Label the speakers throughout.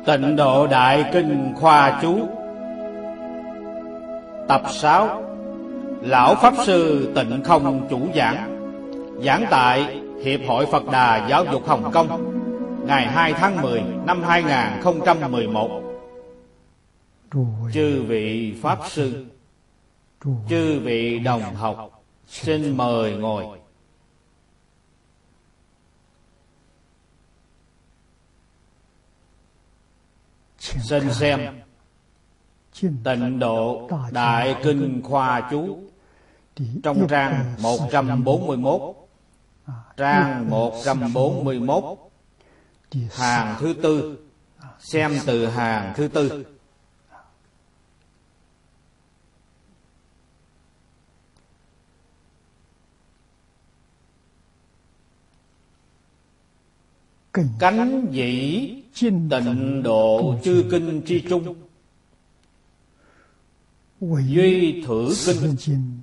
Speaker 1: Tịnh Độ Đại Kinh Khoa Chú. Tập 6. Lão Pháp Sư Tịnh Không chủ giảng. Giảng tại Hiệp hội Phật Đà Giáo dục Hồng Kông, ngày 2 tháng 10 năm 2011. Chư vị Pháp Sư, chư vị đồng học, xin mời ngồi. Xin xem Tịnh Độ Đại Kinh Khoa Chú trong trang 141, trang 141, hàng thứ tư. Xem từ hàng thứ tư. Cánh dĩ tịnh độ chư kinh chi trung, duy thử kinh,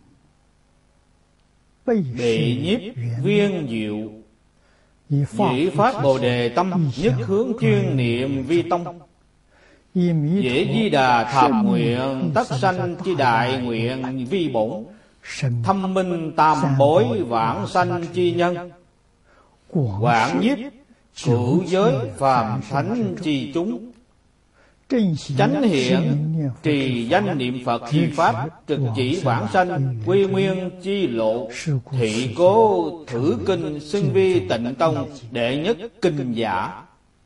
Speaker 1: bị nhiếp viên diệu, dĩ phát bồ đề tâm, nhất hướng chuyên niệm vi tông, dễ di đà thập nguyện, tất sanh chi đại nguyện vi bổn, thâm minh tam bối vãng sanh chi nhân, quảng nhiếp cửu giới phàm thánh chi chúng, chánh hiện trì danh niệm Phật chi pháp, trực chỉ vãng sanh quy nguyên chi lộ, thị cố thử kinh, xưng vi tịnh tông đệ nhất kinh giả.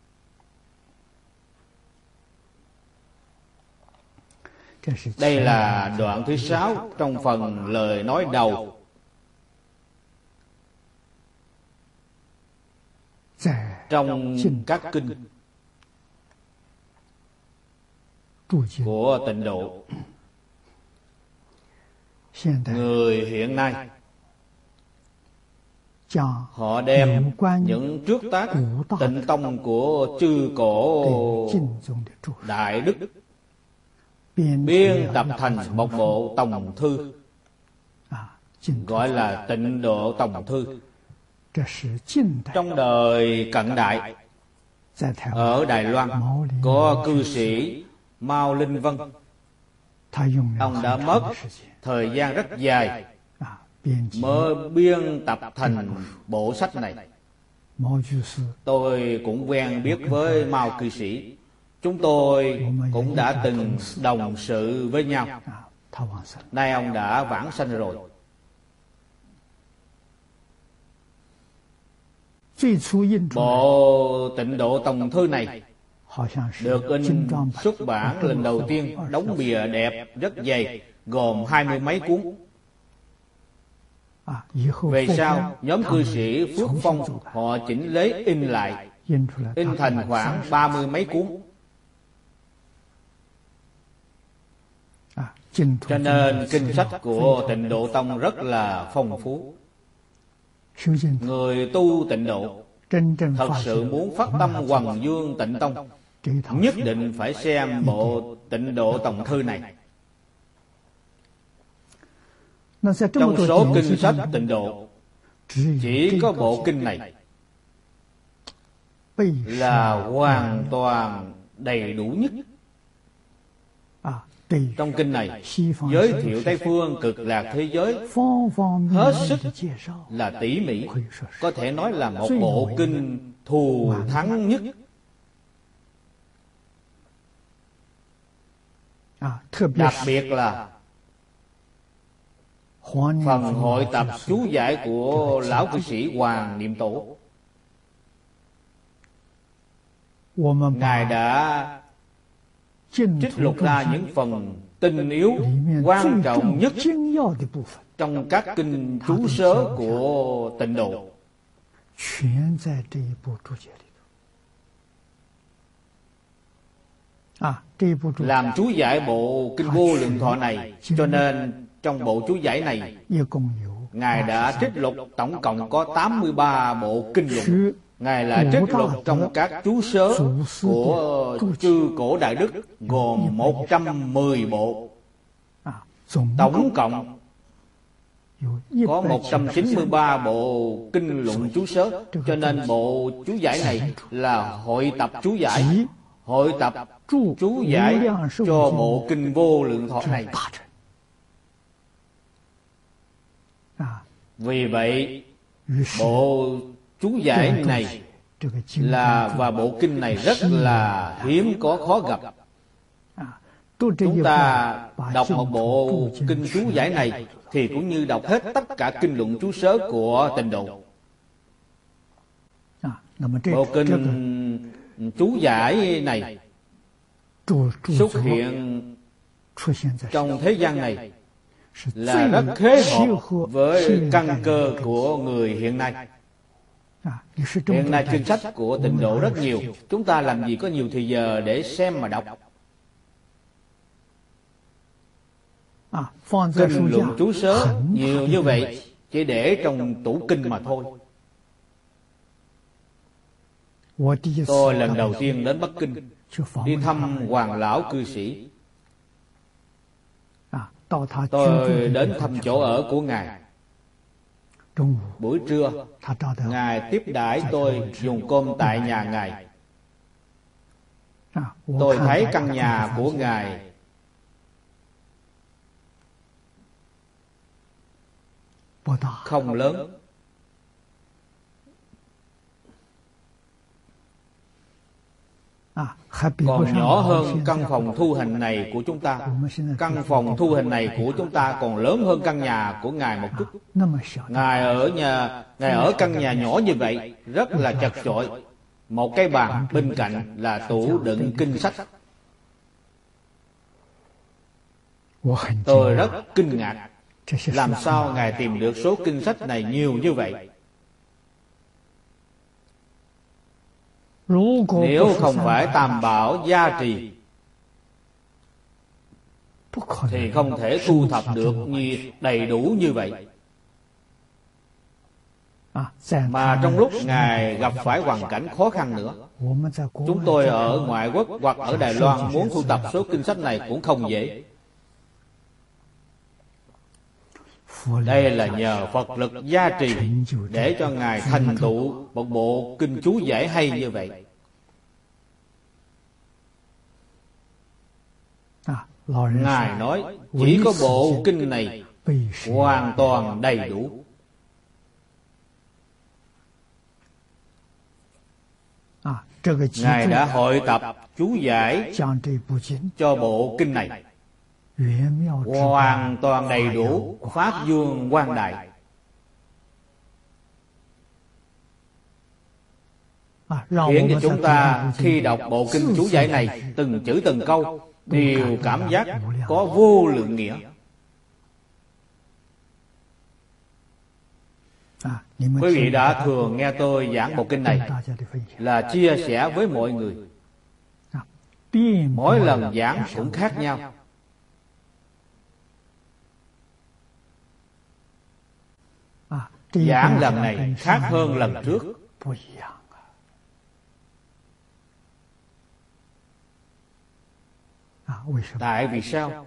Speaker 1: Đây là đoạn thứ 6 trong phần lời nói đầu. Trong các kinh của tịnh độ, người hiện nay họ đem những trước tác tịnh tông của chư cổ đại đức biên tập thành một bộ tổng thư, gọi là Tịnh Độ Tổng Thư. Trong đời cận đại, ở Đài Loan có cư sĩ Mao Linh Vân. Ông đã mất thời gian rất dài mới biên tập thành bộ sách này. Tôi cũng quen biết với Mao cư sĩ, chúng tôi cũng đã từng đồng sự với nhau. Nay ông đã vãng sanh rồi. Bộ Tịnh Độ Tổng Thư này được in xuất bản lần đầu tiên, đóng bìa đẹp rất dày, gồm 20 mấy cuốn. Về sau, nhóm cư sĩ Phước Phong họ chỉnh lấy in lại, in thành khoảng 30 mấy cuốn. Cho nên kinh sách của Tịnh Độ Tông rất là phong phú. Người tu tịnh độ thật sự muốn phát tâm hoằng dương tịnh tông, nhất định phải xem bộ Tịnh Độ Tổng Thư này. Trong số kinh sách tịnh độ, chỉ có bộ kinh này là hoàn toàn đầy đủ nhất. Trong kinh này giới thiệu Tây phương cực lạc thế giới hết sức là tỉ mỉ, có thể nói là một bộ kinh thù thắng nhất. Đặc biệt là phần hội tập chú giải của lão cư sĩ Hoàng Niệm Tổ. Ngài đã trích lục ra những phần tinh yếu quan trọng nhất trong các kinh chú sớ của tịnh độ, làm chú giải bộ kinh Vô Lượng Thọ này. Cho nên trong bộ chú giải này, Ngài đã trích lục tổng cộng có 83 bộ kinh luận. Ngài là trích lục trong các chú sớ của chư cổ đại đức, gồm 110 bộ. Tổng cộng có 193 bộ kinh luận chú sớ. Cho nên bộ chú giải này là hội tập chú giải, hội tập chú giải cho bộ kinh Vô Lượng Thọ này. Vì vậy bộ chú giải này và bộ kinh này rất là hiếm có, khó gặp. Chúng ta đọc một bộ kinh chú giải này thì cũng như đọc hết tất cả kinh luận chú sớ của Tịnh Độ. Bộ kinh chú giải này xuất hiện trong thế gian này là rất khế hợp với căn cơ của người hiện nay. Hiện nay kinh sách của Tịnh Độ rất nhiều, chúng ta làm gì có nhiều thời giờ để xem mà đọc. Kinh luận chú sớ nhiều như vậy chỉ để trong tủ kinh mà thôi. Tôi lần đầu tiên đến Bắc Kinh đi thăm Hoàng lão cư sĩ. Tôi đến thăm chỗ ở của Ngài. Buổi trưa Ngài tiếp đãi tôi dùng cơm tại nhà Ngài. Tôi thấy căn nhà của Ngài không lớn, còn nhỏ hơn căn phòng thu hình này của chúng ta. Căn phòng thu hình này của chúng ta còn lớn hơn căn nhà của Ngài một chút. Ngài ở căn nhà nhỏ như vậy rất là chật chội. Một cái bàn bên cạnh là tủ đựng kinh sách. Tôi rất kinh ngạc, làm sao Ngài tìm được số kinh sách này nhiều như vậy? Nếu không phải tam bảo gia trì thì không thể thu thập được đầy đủ như vậy. Mà trong lúc Ngài gặp phải hoàn cảnh khó khăn nữa, chúng tôi ở ngoại quốc hoặc ở Đài Loan muốn thu thập số kinh sách này cũng không dễ. Đây là nhờ Phật lực gia trì để cho Ngài thành tựu một bộ kinh chú giải hay như vậy. Ngài nói chỉ có bộ kinh này hoàn toàn đầy đủ. Ngài đã hội tập chú giải cho bộ kinh này hoàn toàn đầy đủ, pháp dương quang đại. Khiến cho chúng ta khi đọc bộ kinh chú giải này, từng chữ từng câu đều cảm giác có vô lượng nghĩa. Quý vị đã thường nghe tôi giảng bộ kinh này là chia sẻ với mọi người. Mỗi lần giảng cũng khác nhau. Giảng lần này khác hơn lần trước. Tại vì sao?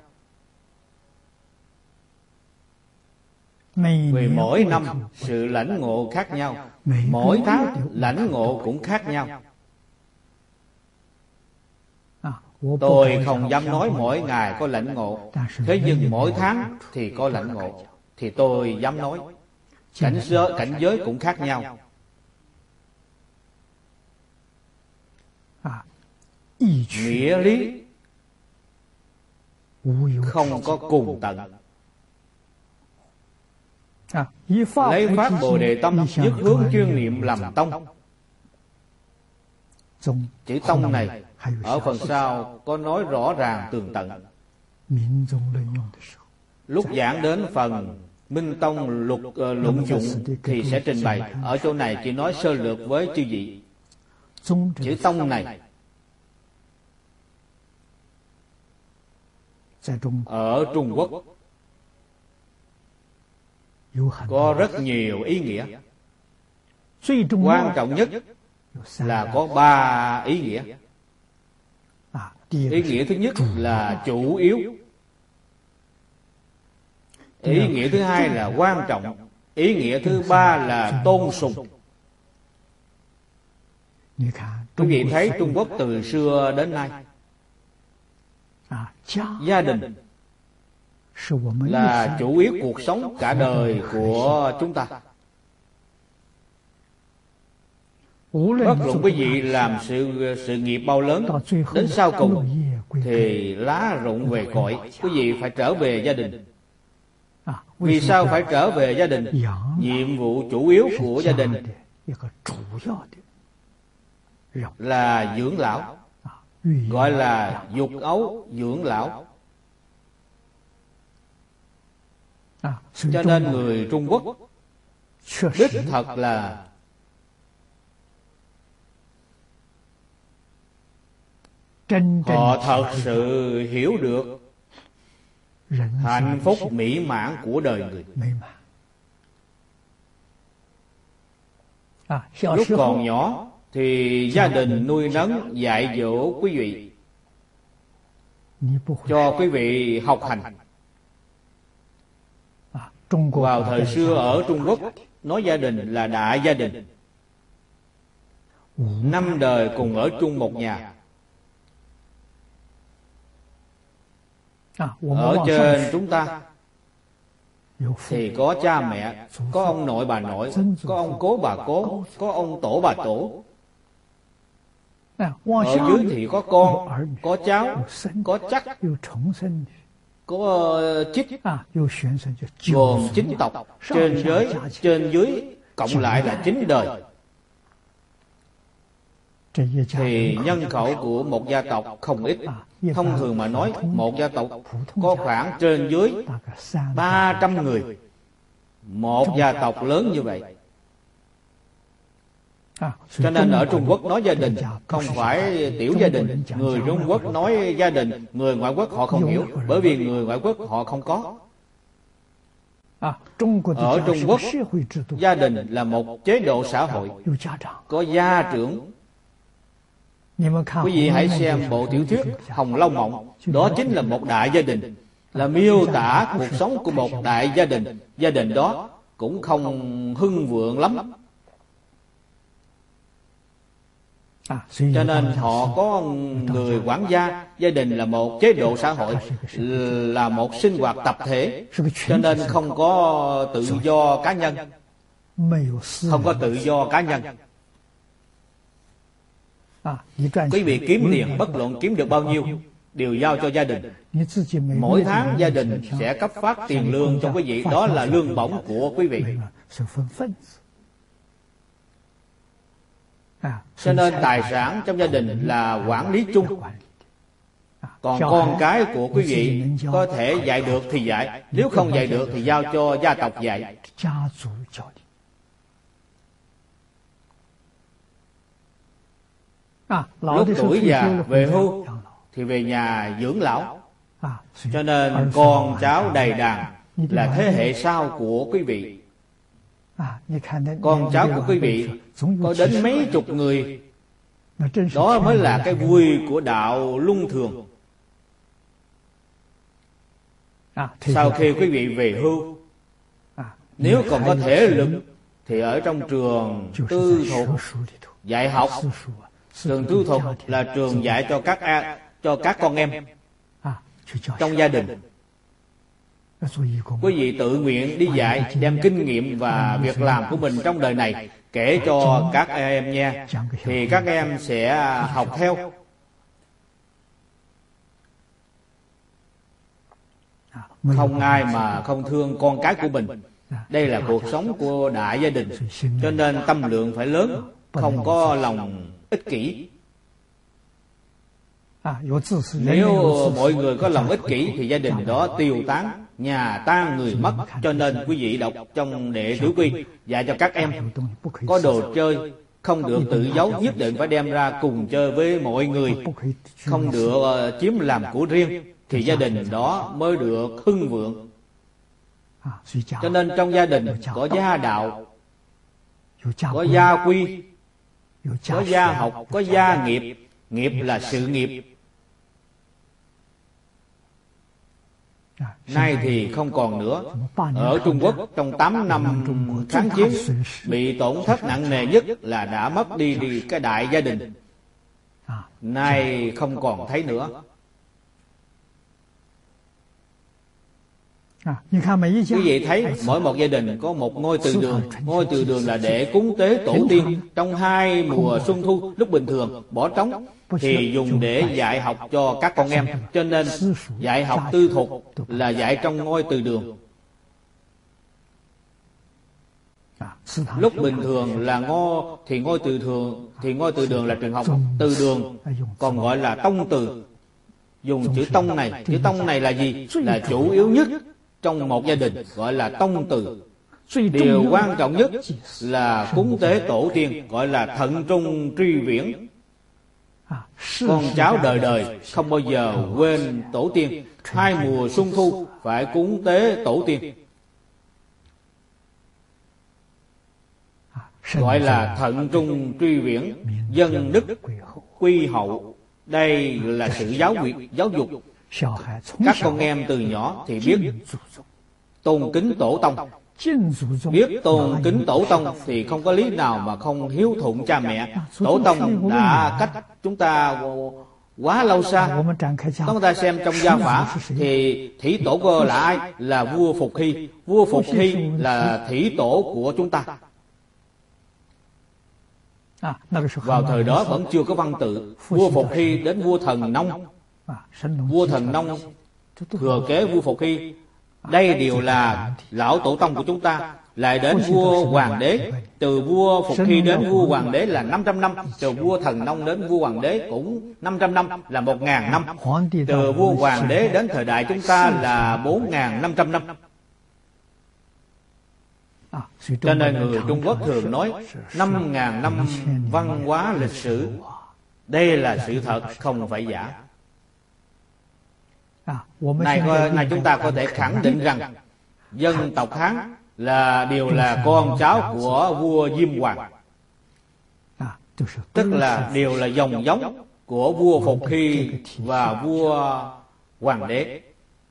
Speaker 1: Vì mỗi năm sự lãnh ngộ khác nhau, mỗi tháng lãnh ngộ cũng khác nhau. Tôi không dám nói mỗi ngày có lãnh ngộ, thế nhưng mỗi tháng thì có lãnh ngộ, thì tôi dám nói. Cảnh giới cũng khác nhau. Nghĩa lý không có cùng tận. Lấy pháp Bồ Đề tâm nhất hướng chuyên niệm làm tông. Chữ tông này ở phần sau có nói rõ ràng tường tận. Lúc giảng đến phần Minh Tông luận dụng thì sẽ trình bày. Ở chỗ này chỉ nói sơ lược với chư vị. Chữ tông này ở Trung Quốc có rất nhiều ý nghĩa. Quan trọng nhất là có 3 ý nghĩa. Ý nghĩa thứ nhất là chủ yếu. Ý nghĩa thứ hai là quan trọng. Ý nghĩa thứ ba là tôn sùng. Quý vị thấy Trung Quốc từ xưa đến nay, gia đình là chủ yếu cuộc sống cả đời của chúng ta. Bất luận quý vị làm sự nghiệp bao lớn, đến sau cùng thì lá rụng về cội, quý vị phải trở về gia đình. Vì sao phải trở về gia đình? Nhiệm vụ chủ yếu của gia đình là dưỡng lão, gọi là dục ấu dưỡng lão. Cho nên người Trung Quốc đích thật là họ thật sự hiểu được hạnh phúc mỹ mãn của đời người. Lúc còn nhỏ thì gia đình nuôi nấng dạy dỗ quý vị, cho quý vị học hành. Vào thời xưa ở Trung Quốc, nói gia đình là đại gia đình, 5 đời cùng ở chung một nhà. Ở trên chúng ta thì có cha mẹ, có ông nội bà nội, có ông cố bà cố, có ông tổ bà tổ. Ở dưới thì có con, có cháu, có chắc, có chích, gồm 9 tộc. Trên dưới cộng lại là 9 đời. Thì nhân khẩu của một gia tộc không ít. Thông thường mà nói, một gia tộc có khoảng trên dưới 300 người. Một gia tộc lớn như vậy. Cho nên ở Trung Quốc nói gia đình không phải tiểu gia đình. Người Trung Quốc nói gia đình, người ngoại quốc họ không hiểu, bởi vì người ngoại quốc họ không có. Ở Trung Quốc, gia đình là một chế độ xã hội, có gia trưởng. Quý vị hãy xem bộ tiểu thuyết Hồng Lâu Mộng, đó chính là một đại gia đình, là miêu tả cuộc sống của một đại gia đình. Gia đình đó cũng không hưng vượng lắm. Cho nên họ có người quản gia. Gia đình là một chế độ xã hội, là một sinh hoạt tập thể, cho nên không có tự do cá nhân. Không có tự do cá nhân. Quý vị kiếm tiền, bất luận kiếm được bao nhiêu, đều giao cho gia đình. Mỗi tháng gia đình sẽ cấp phát tiền lương cho quý vị, đó là lương bổng của quý vị. Cho nên tài sản trong gia đình là quản lý chung. Còn con cái của quý vị có thể dạy được thì dạy, nếu không dạy được thì giao cho gia tộc dạy. Lúc tuổi già về hưu thì về nhà dưỡng lão. Cho nên con cháu đầy đàn là thế hệ sau của quý vị. Con cháu của quý vị có đến mấy chục người. Đó mới là cái vui của đạo luân thường. Sau khi quý vị về hưu, nếu còn có thể lực thì ở trong trường tư thục dạy học. Trường tư thục là trường dạy cho các con em trong gia đình. Quý vị tự nguyện đi dạy, đem kinh nghiệm và việc làm của mình trong đời này kể cho các em nha, thì các em sẽ học theo. Không ai mà không thương con cái của mình. Đây là cuộc sống của đại gia đình, cho nên tâm lượng phải lớn, không có lòng ích kỷ. Nếu mọi người có lòng ích kỷ thì gia đình đó tiêu tán, nhà tan người mất. Cho nên quý vị đọc trong Đệ Tử Quy dạy cho các em, có đồ chơi không được tự giấu, nhất định phải đem ra cùng chơi với mọi người, không được chiếm làm của riêng, thì gia đình đó mới được hưng vượng. Cho nên trong gia đình có gia đạo, có gia quy, có gia học, có gia nghiệp. Nghiệp là sự nghiệp. Nay thì không còn nữa. Ở Trung Quốc trong 8 năm kháng chiến, bị tổn thất nặng nề nhất là đã mất đi cái đại gia đình. nay không còn thấy nữa. Quý vị thấy mỗi một gia đình có một ngôi từ đường. Ngôi từ đường là để cúng tế tổ tiên. Trong 2 mùa xuân thu, lúc bình thường bỏ trống thì dùng để dạy học cho các con em. Cho nên dạy học tư thục là dạy trong ngôi từ đường. Lúc bình thường là ngôi từ đường là trường học. Từ đường còn gọi là tông từ. Dùng chữ tông này. Chữ tông này là gì? Là chủ yếu nhất trong một gia đình, gọi là tông từ. Điều quan trọng nhất là cúng tế tổ tiên, gọi là thận trung truy viễn. Con cháu đời đời không bao giờ quên tổ tiên. 2 mùa xuân thu phải cúng tế tổ tiên, gọi là thận trung truy viễn, dân đức quy hậu. Đây là sự giáo dục. Các con em từ nhỏ thì biết tôn kính tổ tông. Biết tôn kính tổ tông thì không có lý nào mà không hiếu thuận cha mẹ. Tổ tông đã cách chúng ta quá lâu xa. Chúng ta xem trong gia phả thì thủy tổ cơ là ai? Là vua Phục Hy. Vua Phục Hy là thủy tổ của chúng ta. Vào thời đó vẫn chưa có văn tự. Vua Phục Hy đến vua Thần Nông. Vua Thần Nông thừa kế vua Phục Hy. Đây đều là lão tổ tông của chúng ta. Lại đến vua Hoàng đế. Từ vua Phục Hy đến vua Hoàng đế là 500 năm. Từ vua Thần Nông đến vua Hoàng đế cũng 500 năm, là 1000 năm. Từ vua Hoàng đế đến thời đại chúng ta là 4500 năm. Cho nên người Trung Quốc thường nói 5.000 năm văn hóa lịch sử. Đây là sự thật, không phải giả. Nay chúng ta có thể khẳng định rằng dân tộc Hán đều là con cháu của vua Diêm Hoàng, tức là đều là dòng giống của vua Phục Hy và vua Hoàng đế.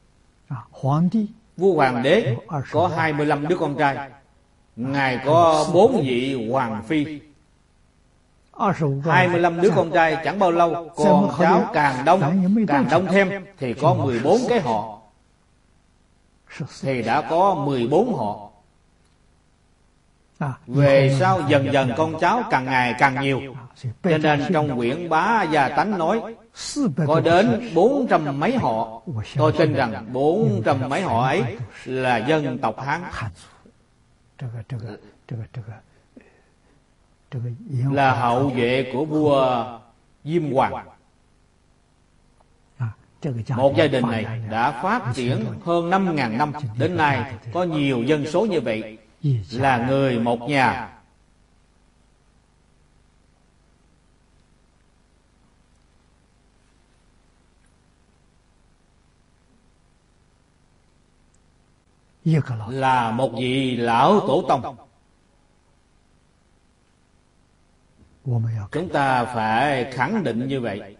Speaker 1: Vua Hoàng đế có 25 đứa con trai. Ngài có 4 vị hoàng phi. 25 đứa con trai chẳng bao lâu, con cháu càng đông thêm thì có 14 cái họ. Thì đã có 14 họ. Về sau dần dần con cháu càng ngày càng nhiều. Cho nên trong quyển Bá Gia Tánh nói có đến 400 mấy họ. Tôi tin rằng 400 mấy họ ấy là dân tộc Hán, là hậu vệ của vua Diêm Hoàng. Một gia đình này đã phát triển hơn 5.000 năm. Đến nay có nhiều dân số như vậy, là người một nhà. Là một vị lão tổ tông. Chúng ta phải khẳng định như vậy.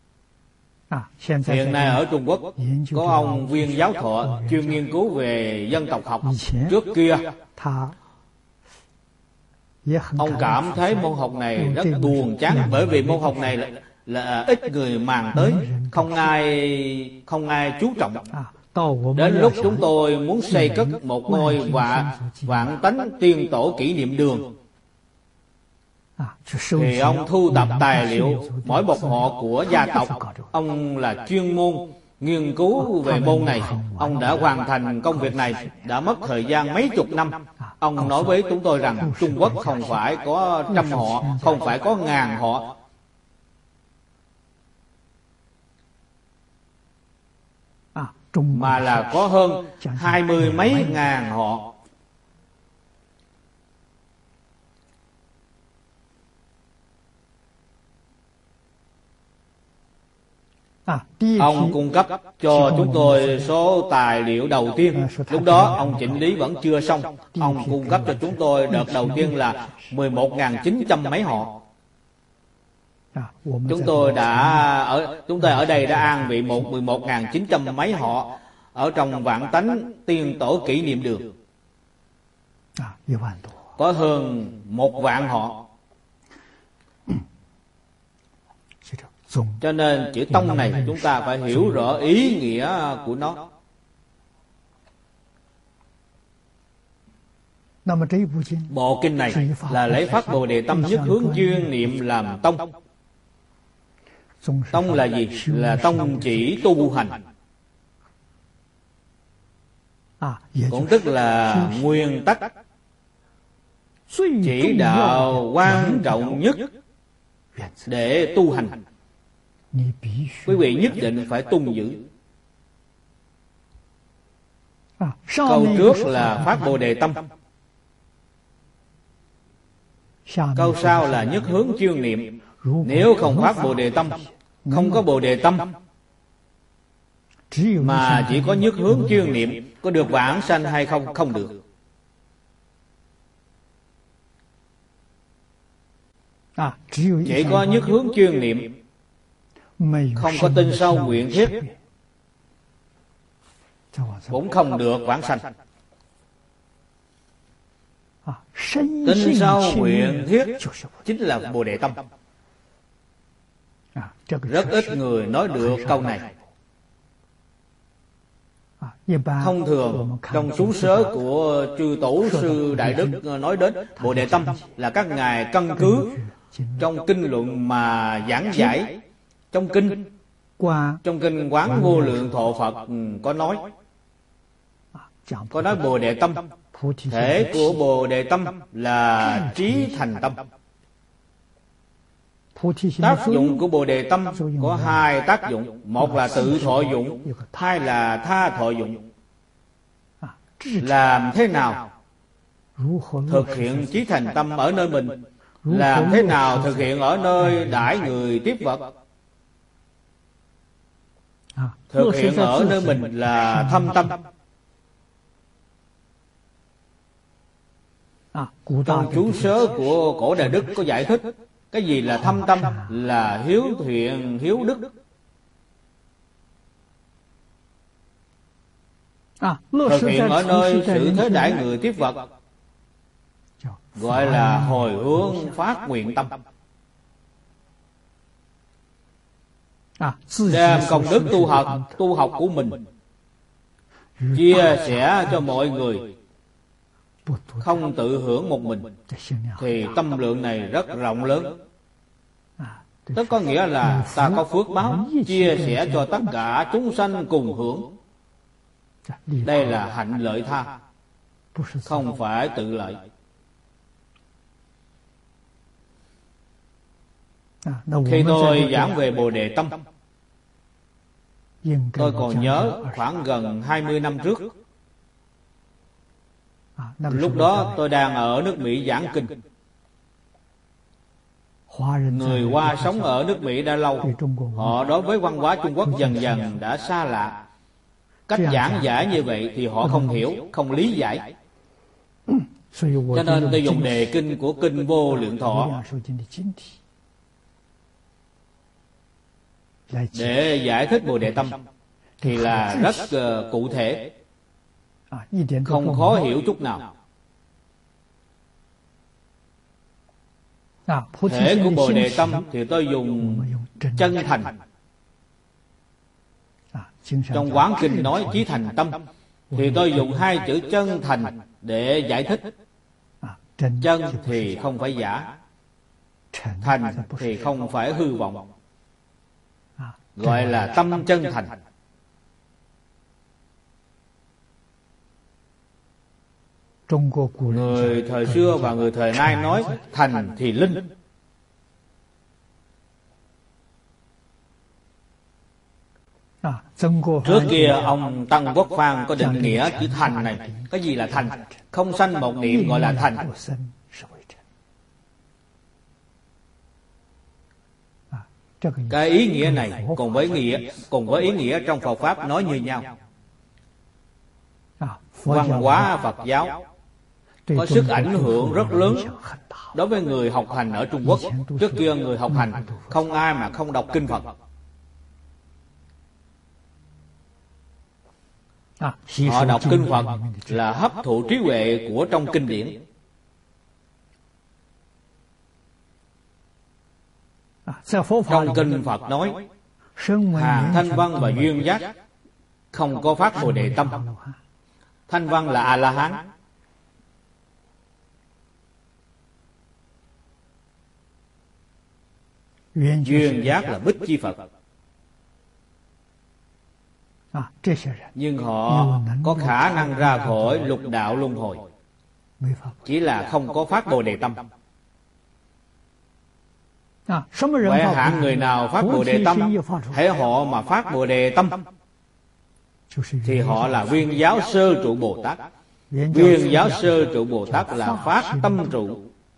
Speaker 1: Hiện nay ở Trung Quốc có ông Viên Giáo Thọ chuyên nghiên cứu về dân tộc học. Trước kia ông cảm thấy môn học này rất buồn chán, bởi vì môn học này là ít người màng tới, không ai chú trọng. Đến lúc chúng tôi muốn xây cất một ngôi Vạn Tánh Tiên Tổ kỷ niệm đường, thì ông thu tập tài liệu mỗi một họ của gia tộc. Ông là chuyên môn nghiên cứu về môn này. Ông đã hoàn thành công việc này, đã mất thời gian mấy chục năm. Ông nói với chúng tôi rằng Trung Quốc không phải có 100 họ, không phải có 1000 họ, mà là có hơn 20 mấy ngàn họ. Ông cung cấp cho chúng tôi số tài liệu đầu tiên. Lúc đó ông chỉnh lý vẫn chưa xong. Ông cung cấp cho chúng tôi đợt đầu tiên là 11.900 mấy họ. Chúng tôi ở đây đã an vị 11.900 mấy họ ở trong Vạn Tánh Tiên Tổ kỷ niệm đường. Có hơn 1 vạn họ. Cho nên chữ tông này chúng ta phải hiểu rõ ý nghĩa của nó. Bộ kinh này là lấy phát Bồ Đề tâm nhất hướng chuyên niệm làm tông. Tông là gì? Là tông chỉ tu hành, cũng tức là nguyên tắc chỉ đạo quan trọng nhất để tu hành. Quý vị nhất định phải tuân giữ. Câu trước là phát Bồ Đề tâm, câu sau là nhất hướng chuyên niệm. Nếu không phát Bồ Đề tâm, không có Bồ Đề tâm mà chỉ có nhất hướng chuyên niệm, có được vãng sanh hay không? Không được. Chỉ có nhất hướng chuyên niệm, không có tin sâu nguyện thiết, cũng không được vãng sanh. Tin sâu nguyện thiết chính là Bồ Đề tâm. Rất ít người nói được câu này. Thông thường trong chú sớ của chư tổ sư Đại Đức nói đến Bồ Đề tâm là các ngài căn cứ trong kinh luận mà giảng giải. Trong kinh Quán Vô Lượng Thọ Phật có nói Bồ Đề tâm, thể của Bồ Đề tâm là trí thành tâm. Tác dụng của Bồ Đề tâm có hai tác dụng. Một là tự thọ dụng, hai là tha thọ dụng. Làm thế nào thực hiện trí thành tâm ở nơi mình? Làm thế nào thực hiện ở nơi đãi người tiếp vật? Thực hiện ở nơi mình là thâm tâm. Trong chú sớ của cổ Đại Đức có giải thích cái gì là thâm tâm, là hiếu thiện hiếu đức. Thực hiện ở nơi sự thế đãi người tiếp vật gọi là hồi hướng phát nguyện tâm. Đem công đức tu học của mình chia sẻ cho mọi người, không tự hưởng một mình, thì tâm lượng này rất rộng lớn. Tức có nghĩa là ta có phước báo chia sẻ cho tất cả chúng sanh cùng hưởng. Đây là hạnh lợi tha, không phải tự lợi. Khi tôi giảng về Bồ Đề tâm, tôi còn nhớ khoảng gần 20 năm trước. Lúc đó tôi đang ở nước Mỹ giảng kinh. Người Hoa sống ở nước Mỹ đã lâu, họ đối với văn hóa Trung Quốc dần dần đã xa lạ. Cách giảng giải như vậy thì họ không hiểu, không lý giải. Cho nên tôi dùng đề kinh của kinh Vô Lượng Thọ để giải thích Bồ Đề tâm, thì là rất cụ thể, không khó hiểu chút nào. Thể của Bồ Đề tâm thì tôi dùng chân thành. Trong Quán Kinh nói chí thành tâm, thì tôi dùng hai chữ chân thành để giải thích. Chân thì không phải giả, thành thì không phải hư vọng, gọi là tâm chân thành. Người thời xưa và người thời nay nói thành thì linh. Trước kia ông Tăng Quốc Phan có định nghĩa chữ thành này. Cái gì là thành? Không sanh một niệm gọi là thành. Cái ý nghĩa này cùng với ý nghĩa trong Phật Pháp nói như nhau. Văn hóa Phật giáo có sức ảnh hưởng rất lớn đối với người học hành ở Trung Quốc. Trước kia người học hành không ai mà không đọc kinh Phật. Họ đọc kinh Phật là hấp thụ trí huệ của trong kinh điển. Trong kinh Phật nói, hàng Thanh Văn và Duyên Giác không có phát Bồ Đề tâm. Thanh Văn là A-la-hán, Duyên Giác là Bích Chi Phật. Nhưng họ có khả năng ra khỏi lục đạo luân hồi, chỉ là không có phát Bồ Đề tâm. Vậy hạng người nào phát Bồ Đề tâm, hễ họ mà phát Bồ Đề tâm thì họ là Viên Giáo Sơ Trụ Bồ Tát. Viên Giáo Sơ Trụ Bồ Tát là phát tâm trụ.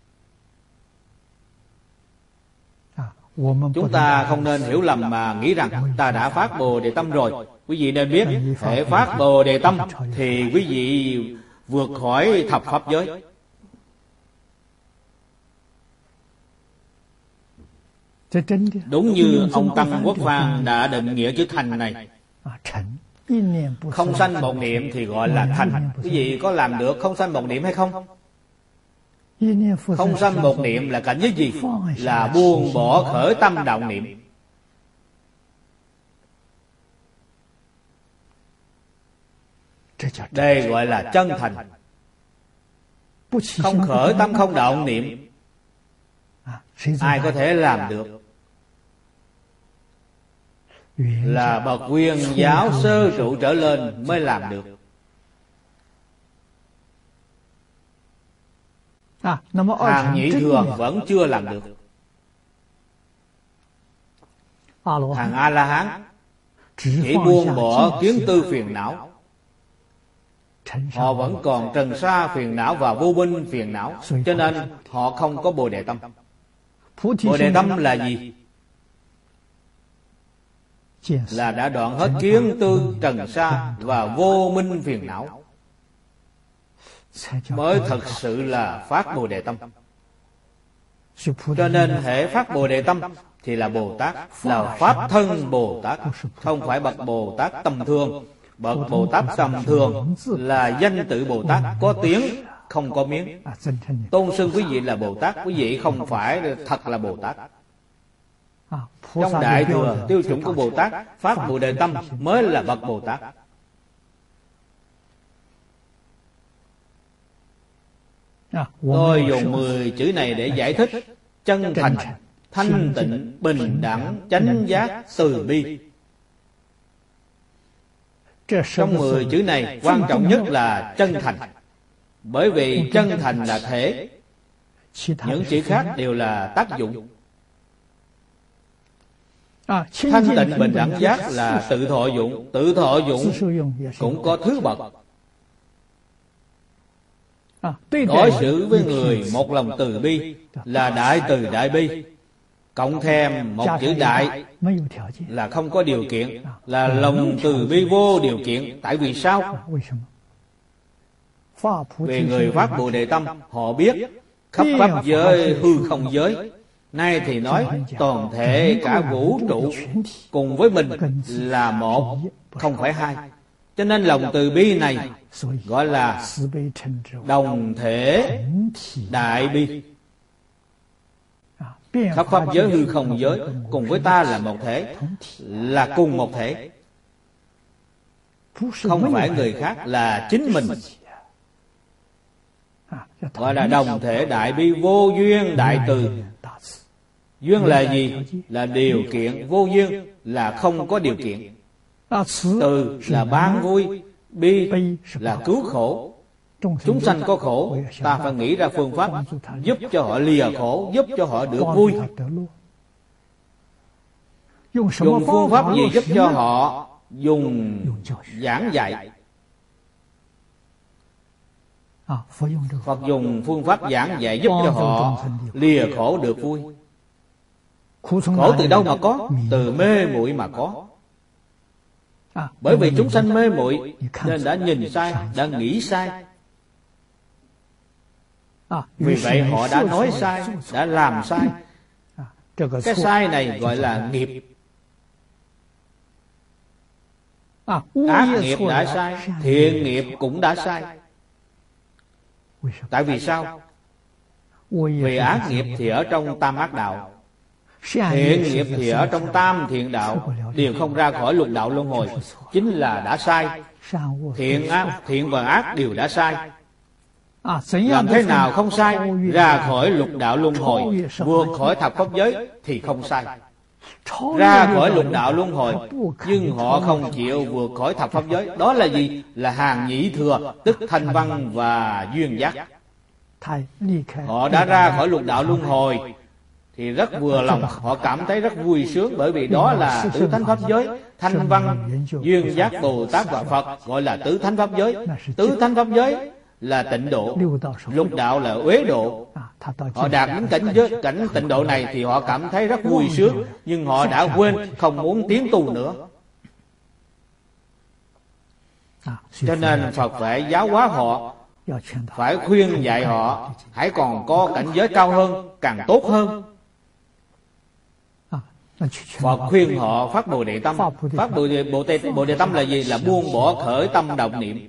Speaker 1: Chúng ta không nên hiểu lầm mà nghĩ rằng ta đã phát Bồ Đề tâm rồi. Quý vị nên biết, hễ phát Bồ Đề tâm thì quý vị vượt khỏi thập pháp giới. Đúng như ông Tăng Quốc Phan đã định nghĩa chữ thành này, không sanh một niệm thì gọi là thành. Quý vị có làm được không sanh một niệm hay không? Không sanh một niệm là cảnh giới gì? Là buông bỏ khởi tâm động niệm. Đây gọi là chân thành. Không khởi tâm không động niệm, ai có thể làm được? Là bậc Viên Giáo Sơ Trụ trở lên mới làm được. Hàng nhị thường vẫn chưa làm được. Hàng A-la-hán chỉ buông bỏ kiến tư phiền não, họ vẫn còn trần sa phiền não và vô minh phiền não, cho nên họ không có Bồ Đề tâm. Bồ Đề tâm là gì? Là đã đoạn hết kiến tư trần sa và vô minh phiền não, mới thật sự là phát Bồ Đề tâm. Cho nên hễ phát Bồ Đề tâm thì là Bồ Tát, là Pháp thân Bồ Tát, không phải bậc Bồ Tát tầm thường. Bậc Bồ Tát tầm thường là danh tự Bồ Tát, có tiếng không có miếng. Tôn xưng quý vị là Bồ Tát, quý vị không phải thật là Bồ Tát. Trong Đại Thừa, tiêu chuẩn của Bồ Tát phát Bồ Đề tâm mới là bậc Bồ Tát. Tôi dùng 10 chữ này để giải thích chân thành, thanh tịnh, bình đẳng, chánh giác, từ bi. Trong 10 chữ này, quan trọng nhất là chân thành. Bởi vì chân thành là thể, những chữ khác đều là tác dụng. Thanh tịnh, bình đẳng, giác là tự thọ dụng. Tự thọ dụng cũng có thứ bậc. Đối xử với người một lòng từ bi là đại từ đại bi, cộng thêm một chữ đại là không có điều kiện, là lòng từ bi vô điều kiện. Tại vì sao? Vì người phát Bồ Đề tâm, họ biết khắp pháp giới, hư không giới, nay thì nói toàn thể cả vũ trụ cùng với mình là một, không phải hai. Cho nên lòng từ bi này gọi là đồng thể đại bi. Khắp pháp giới hư không giới cùng với ta là một thể, là cùng một thể, không phải người khác, là chính mình. Gọi là đồng thể đại bi, vô duyên đại từ. Duyên là gì? Là điều kiện. Vô duyên là không có điều kiện. Từ là ban vui, bi là cứu khổ. Chúng sanh có khổ, ta phải nghĩ ra phương pháp giúp cho họ lìa khổ, giúp cho họ được vui. Dùng phương pháp gì giúp cho họ? Dùng giảng dạy. Phật dùng phương pháp giảng dạy giúp cho họ lìa khổ được vui. Khổ từ đâu mà có? Từ mê muội mà có. Bởi vì chúng sanh mê muội nên đã nhìn sai, đã nghĩ sai. Vì vậy họ đã nói sai, đã làm sai. Cái sai này gọi là nghiệp. Ác nghiệp đã sai, thiện nghiệp cũng đã sai. Tại vì sao? Vì ác nghiệp thì ở trong tam ác đạo, thiện nghiệp thì ở trong tam thiện đạo đều không ra khỏi lục đạo luân hồi, chính là đã sai. Thiện và ác đều đã sai. Làm thế nào không sai? Ra khỏi lục đạo luân hồi, vượt khỏi thập pháp giới thì không sai. Ra khỏi lục đạo luân hồi, nhưng họ không chịu vượt khỏi thập pháp giới. Đó là gì? Là hàng nhị thừa, tức thanh văn và duyên giác. Họ đã ra khỏi lục đạo luân hồi thì rất vừa lòng, họ cảm thấy rất vui sướng, bởi vì đó là tứ thánh pháp giới. Thanh văn, duyên giác, Bồ Tát và Phật gọi là tứ thánh pháp giới. Tứ thánh pháp giới là tịnh độ, lục đạo là uế độ. Họ đạt đến cảnh tịnh độ này thì họ cảm thấy rất vui sướng, nhưng họ đã quên, không muốn tiến tu nữa. Cho nên Phật phải giáo hóa họ, phải khuyên dạy họ hãy còn có cảnh giới cao hơn, càng tốt hơn. Phật khuyên họ phát Bồ Đề Tâm. Phát Bồ Đề Tâm là gì? Là buông bỏ khởi tâm động niệm.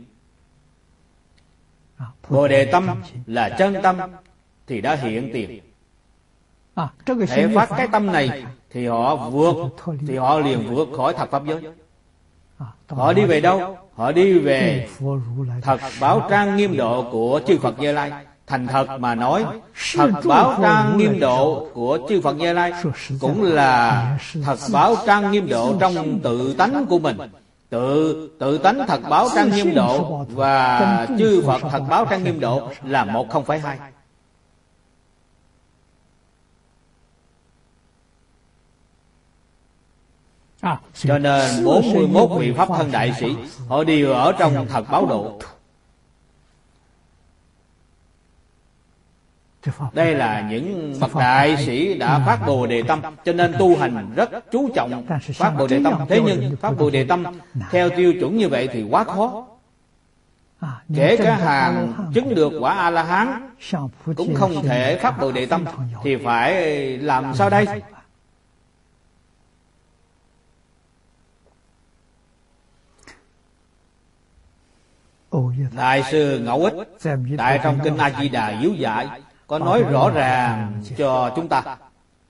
Speaker 1: Bồ Đề Tâm là chân tâm thì đã hiện tiền. Hễ phát cái tâm này thì họ liền vượt khỏi thập pháp giới. Họ đi về đâu? Họ đi về thật báo trang nghiêm độ của chư Phật Như Lai. Thành thật mà nói, thật báo trang nghiêm độ của chư Phật Như Lai cũng là thật báo trang nghiêm độ trong tự tánh của mình. Tự tánh thật báo trang nghiêm độ và chư Phật thật báo trang nghiêm độ là một, không phải hai. Cho nên 41 vị Pháp Thân Đại Sĩ họ đều ở trong thật báo độ. Đây là những bậc đại sĩ đã phát Bồ Đề Tâm, cho nên tu hành rất chú trọng phát Bồ Đề Tâm. Thế nhưng phát Bồ Đề Tâm theo tiêu chuẩn như vậy thì quá khó. Kể cả hàng chứng được quả A-la-hán cũng không thể phát Bồ Đề Tâm, thì phải làm sao đây? Đại sư Ngẫu Ích tại trong kinh A Di Đà Yếu Giải có nói rõ ràng cho chúng ta.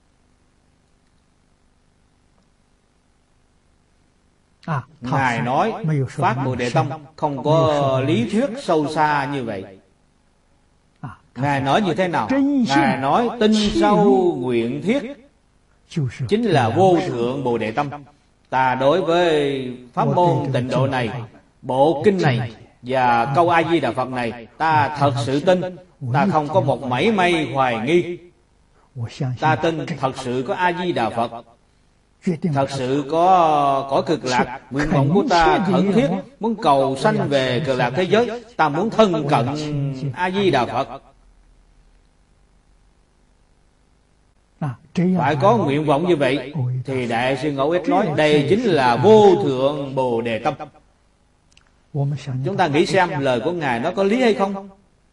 Speaker 1: Ngài nói phát Bồ Đề Tâm không có lý thuyết sâu xa như vậy. Ngài nói như thế nào? Ngài nói tinh sâu nguyện thiết chính là vô thượng Bồ Đề Tâm. Ta đối với pháp môn tịnh độ này, bộ kinh này và câu A Di Đà Phật này, ta thật sự tin, ta không có một mảy may hoài nghi. Ta tin thật sự có A Di Đà Phật, thật sự có cõi cực lạc. Nguyện vọng của ta khẩn thiết muốn cầu sanh về cực lạc thế giới, ta muốn thân cận A Di Đà Phật. Phải có nguyện vọng như vậy thì Đại sư Ngẫu Ích nói đây chính là vô thượng Bồ Đề Tâm. Chúng ta nghĩ xem lời của Ngài nó có lý hay không?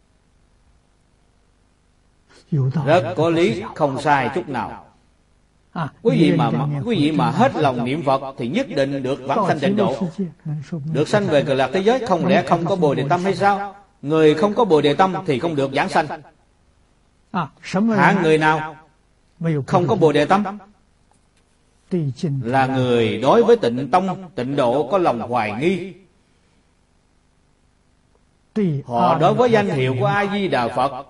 Speaker 1: Rất có lý, không sai chút nào. Quý vị mà hết lòng niệm Phật thì nhất định được vãng sanh tịnh độ, được sanh về cực lạc thế giới. Không lẽ không có Bồ Đề Tâm hay sao? Người không có Bồ Đề Tâm thì không được vãng sanh. Hạng người nào không có Bồ Đề Tâm? Là người đối với tịnh tông, tịnh độ có lòng hoài nghi. Họ đối với danh hiệu của A Di Đà Phật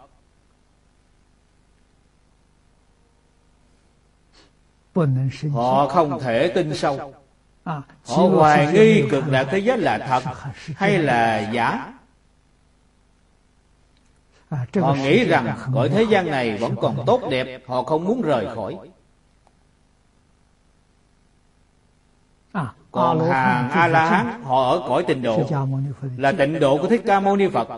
Speaker 1: họ không thể tin sâu. Họ hoài nghi cực lạc thế giới là thật hay là giả. Họ nghĩ rằng cõi thế gian này vẫn còn tốt đẹp, họ không muốn rời khỏi. Còn hàng A-la-hán họ ở cõi tịnh độ, là tịnh độ của Thích Ca Mâu Ni Phật.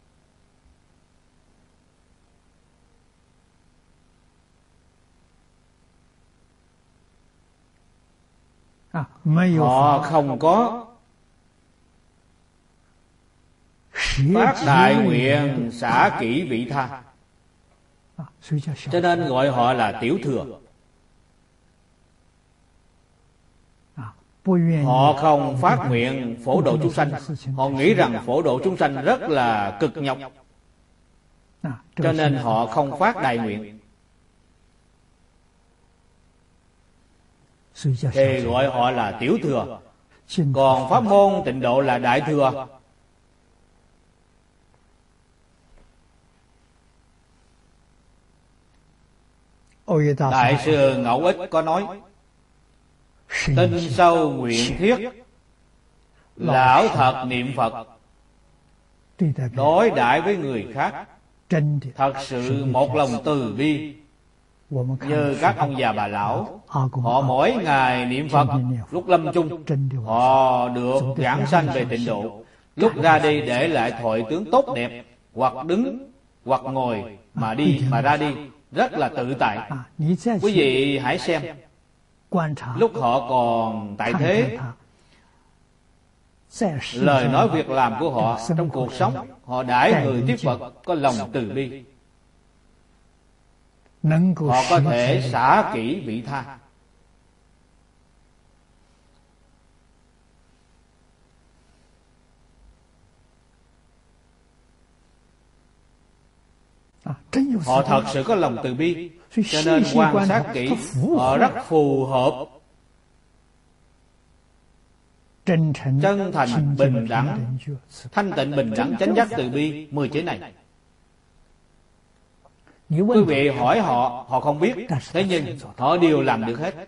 Speaker 1: Họ không có phát đại nguyện xả kỹ vị tha, cho nên gọi họ là tiểu thừa. Họ không phát nguyện phổ độ chúng sanh. Họ nghĩ rằng phổ độ chúng sanh rất là cực nhọc, cho nên họ không phát đại nguyện. thì gọi họ là tiểu thừa, còn pháp môn Tịnh Độ là đại thừa. Đại sư Ngẫu Ích có nói: tinh sâu nguyện thiết, lão thật niệm Phật, đối đãi với người khác thật sự một lòng từ bi. Như các ông già bà lão, họ mỗi ngày niệm Phật, lúc lâm chung họ được giảng sanh về Tịnh Độ, lúc ra đi để lại thoại tướng tốt đẹp, hoặc đứng hoặc ngồi mà đi mà ra đi rất là tự tại. Quý vị hãy xem, lúc họ còn tại thế, lời nói việc làm của họ trong cuộc sống, họ đãi người tiếp Phật có lòng từ bi, họ có thể xả kỹ vị tha. Họ thật sự có lòng từ bi, cho nên quan sát kỹ, họ rất phù hợp chân thành, bình đẳng, thanh tịnh, bình đẳng, chánh giác, từ bi, 10 chữ này. Quý vị hỏi họ, họ không biết, thế nhưng họ đều làm được hết.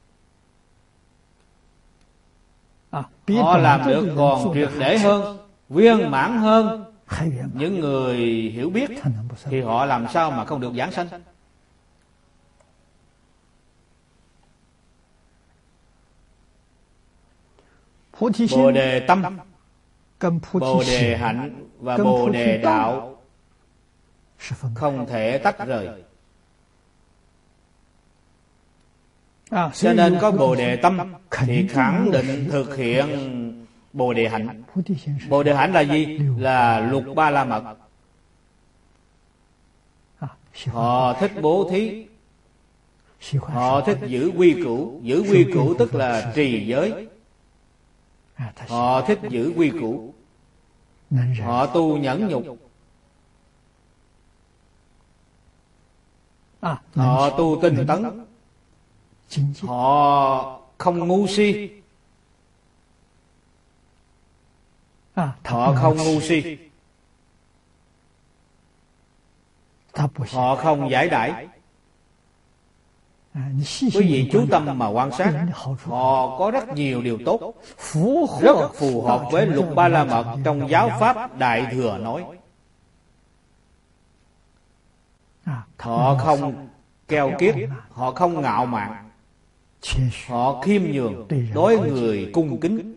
Speaker 1: Họ làm được còn triệt để hơn, viên mãn hơn những người hiểu biết, thì họ làm sao mà không được giảng sanh. Bồ đề tâm, bồ đề hạnh và bồ đề đạo không thể tách rời. Cho nên có bồ đề tâm thì khẳng định thực hiện bồ đề hạnh. Bồ đề hạnh là gì? Là lục ba la mật. Họ thích bố thí, họ thích giữ quy củ. Giữ quy củ tức là trì giới. Họ thích giữ quy củ, họ tu nhẫn nhục, họ tu tinh tấn, họ không ngu si, họ không ngu si, họ không giải đãi. Quý vị chú tâm mà quan sát, họ có rất nhiều điều tốt, rất phù hợp với lục ba la mật trong giáo pháp Đại Thừa nói. Họ không keo kiết, họ không ngạo mạn, họ khiêm nhường, đối người cung kính.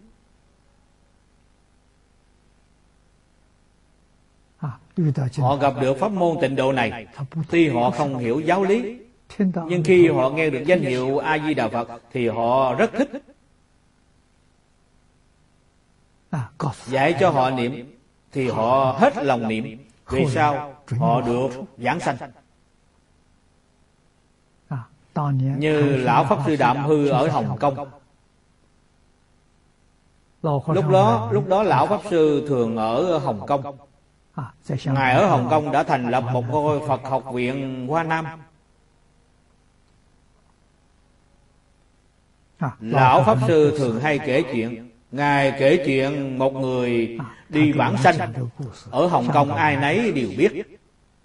Speaker 1: Họ gặp được pháp môn Tịnh Độ này, tuy họ không hiểu giáo lý, nhưng khi họ nghe được danh hiệu A Di Đà Phật thì họ rất thích. Dạy cho họ niệm thì họ hết lòng niệm. Vì sao? Họ được giảng sanh. Như lão Pháp Sư Đạm Hư ở Hồng Kông. Lúc đó lão Pháp Sư thường ở Hồng Kông. Ngài ở Hồng Kông đã thành lập một ngôi Phật học viện Hoa Nam. Lão Pháp Sư thường hay kể chuyện. Ngài kể chuyện một người đi vãng sanh. Ở Hồng Kông ai nấy đều biết.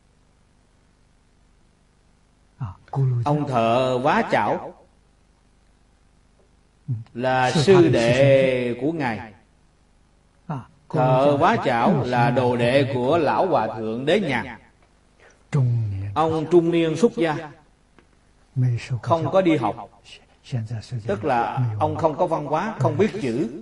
Speaker 1: Ông thợ vá chảo là sư đệ của Ngài. Thợ vá chảo là đồ đệ của lão hòa thượng Đế Nhàn. Ông trung niên xuất gia, không có đi học, tức là ông không có văn hóa, không biết chữ.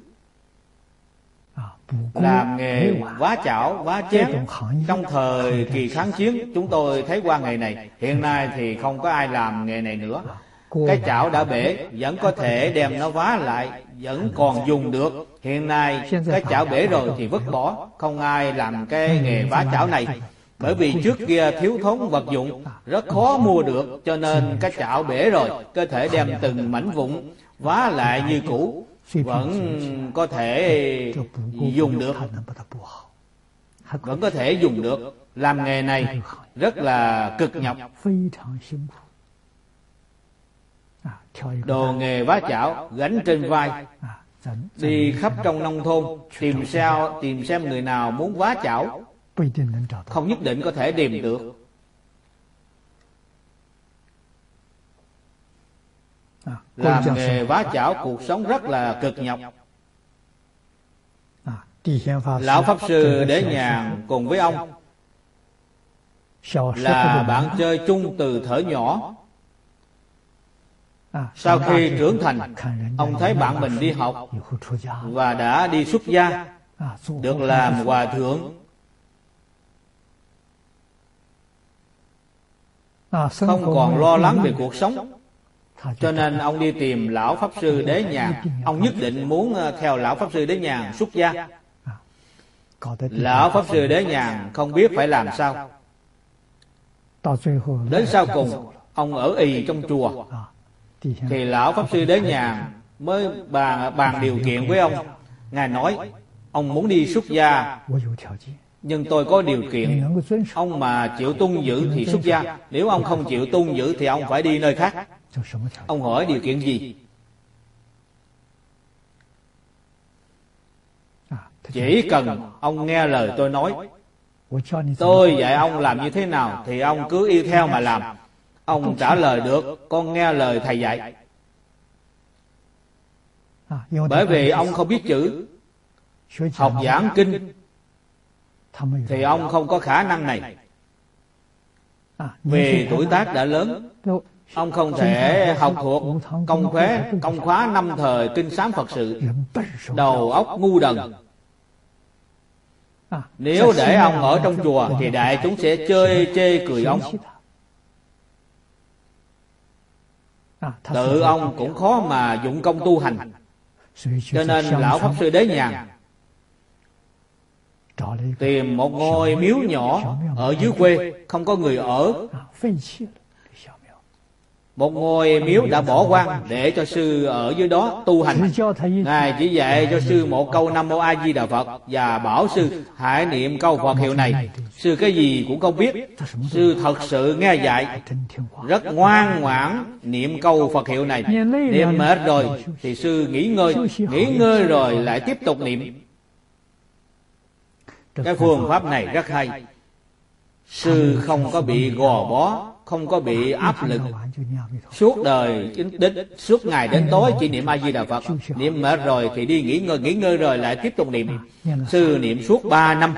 Speaker 1: Làm nghề vá chảo, vá chén. Trong thời kỳ kháng chiến chúng tôi thấy qua nghề này. Hiện nay thì không có ai làm nghề này nữa. Cái chảo đã bể vẫn có thể đem nó vá lại, vẫn còn dùng được. Hiện nay cái chảo bể rồi thì vứt bỏ, không ai làm cái nghề vá chảo này. Bởi vì trước kia thiếu thốn vật dụng, rất khó mua được, cho nên cái chảo bể rồi, có thể đem từng mảnh vụn vá lại như cũ, vẫn có thể dùng được. Vẫn có thể dùng được. Làm nghề này rất là cực nhọc. đồ nghề vá chảo gánh trên vai, đi khắp trong nông thôn tìm xem người nào muốn vá chảo, không nhất định có thể tìm được. Làm nghề vá chảo cuộc sống rất là cực nhọc. Lão Pháp Sư Đế Nhàn cùng với ông là bạn chơi chung từ thuở nhỏ. Sau khi trưởng thành, ông thấy bạn mình đi học và đã đi xuất gia, được làm hòa thượng, không còn lo lắng về cuộc sống, cho nên ông đi tìm Lão Pháp Sư Đế Nhàn. Ông nhất định muốn theo Lão Pháp Sư Đế Nhàn xuất gia. Lão Pháp Sư Đế Nhàn không biết phải làm sao. Đến sau cùng, ông ở ì trong chùa, thì Lão Pháp Sư Đế Nhàn mới bàn điều kiện với ông. Ngài nói, ông muốn đi xuất gia, nhưng tôi có điều kiện. Ông mà chịu tuân giữ thì xuất gia, nếu ông không chịu tuân giữ thì ông phải đi nơi khác. Ông hỏi điều kiện gì? Chỉ cần ông nghe lời tôi nói, tôi dạy ông làm như thế nào thì ông cứ y theo mà làm. Ông trả lời được, con nghe lời thầy dạy. Bởi vì ông không biết chữ, học giảng kinh thì ông không có khả năng này. Vì tuổi tác đã lớn, ông không thể học thuộc công khóa 5 thời kinh sám Phật sự. Đầu óc ngu đần. Nếu để ông ở trong chùa thì đại chúng sẽ chê cười ông. Tự ông cũng khó mà dụng công tu hành. Cho nên Lão Pháp Sư Đế Nhàn tìm một ngôi miếu nhỏ ở dưới quê, không có người ở, một ngôi miếu đã bỏ hoang để cho sư ở dưới đó tu hành. Ngài chỉ dạy cho sư một câu Nam Mô A Di Đà Phật và bảo sư hãy niệm câu Phật hiệu này. Sư cái gì cũng không biết, sư thật sự nghe dạy, rất ngoan ngoãn niệm câu Phật hiệu này. Niệm mệt rồi thì sư nghỉ ngơi rồi lại tiếp tục niệm. Cái phương pháp này rất hay. Sư không có bị gò bó, không có bị áp lực. Suốt đời suốt ngày đến tối chỉ niệm A Di Đà Phật. Niệm mệt rồi thì đi nghỉ ngơi rồi lại tiếp tục niệm. Sư niệm suốt 3 năm,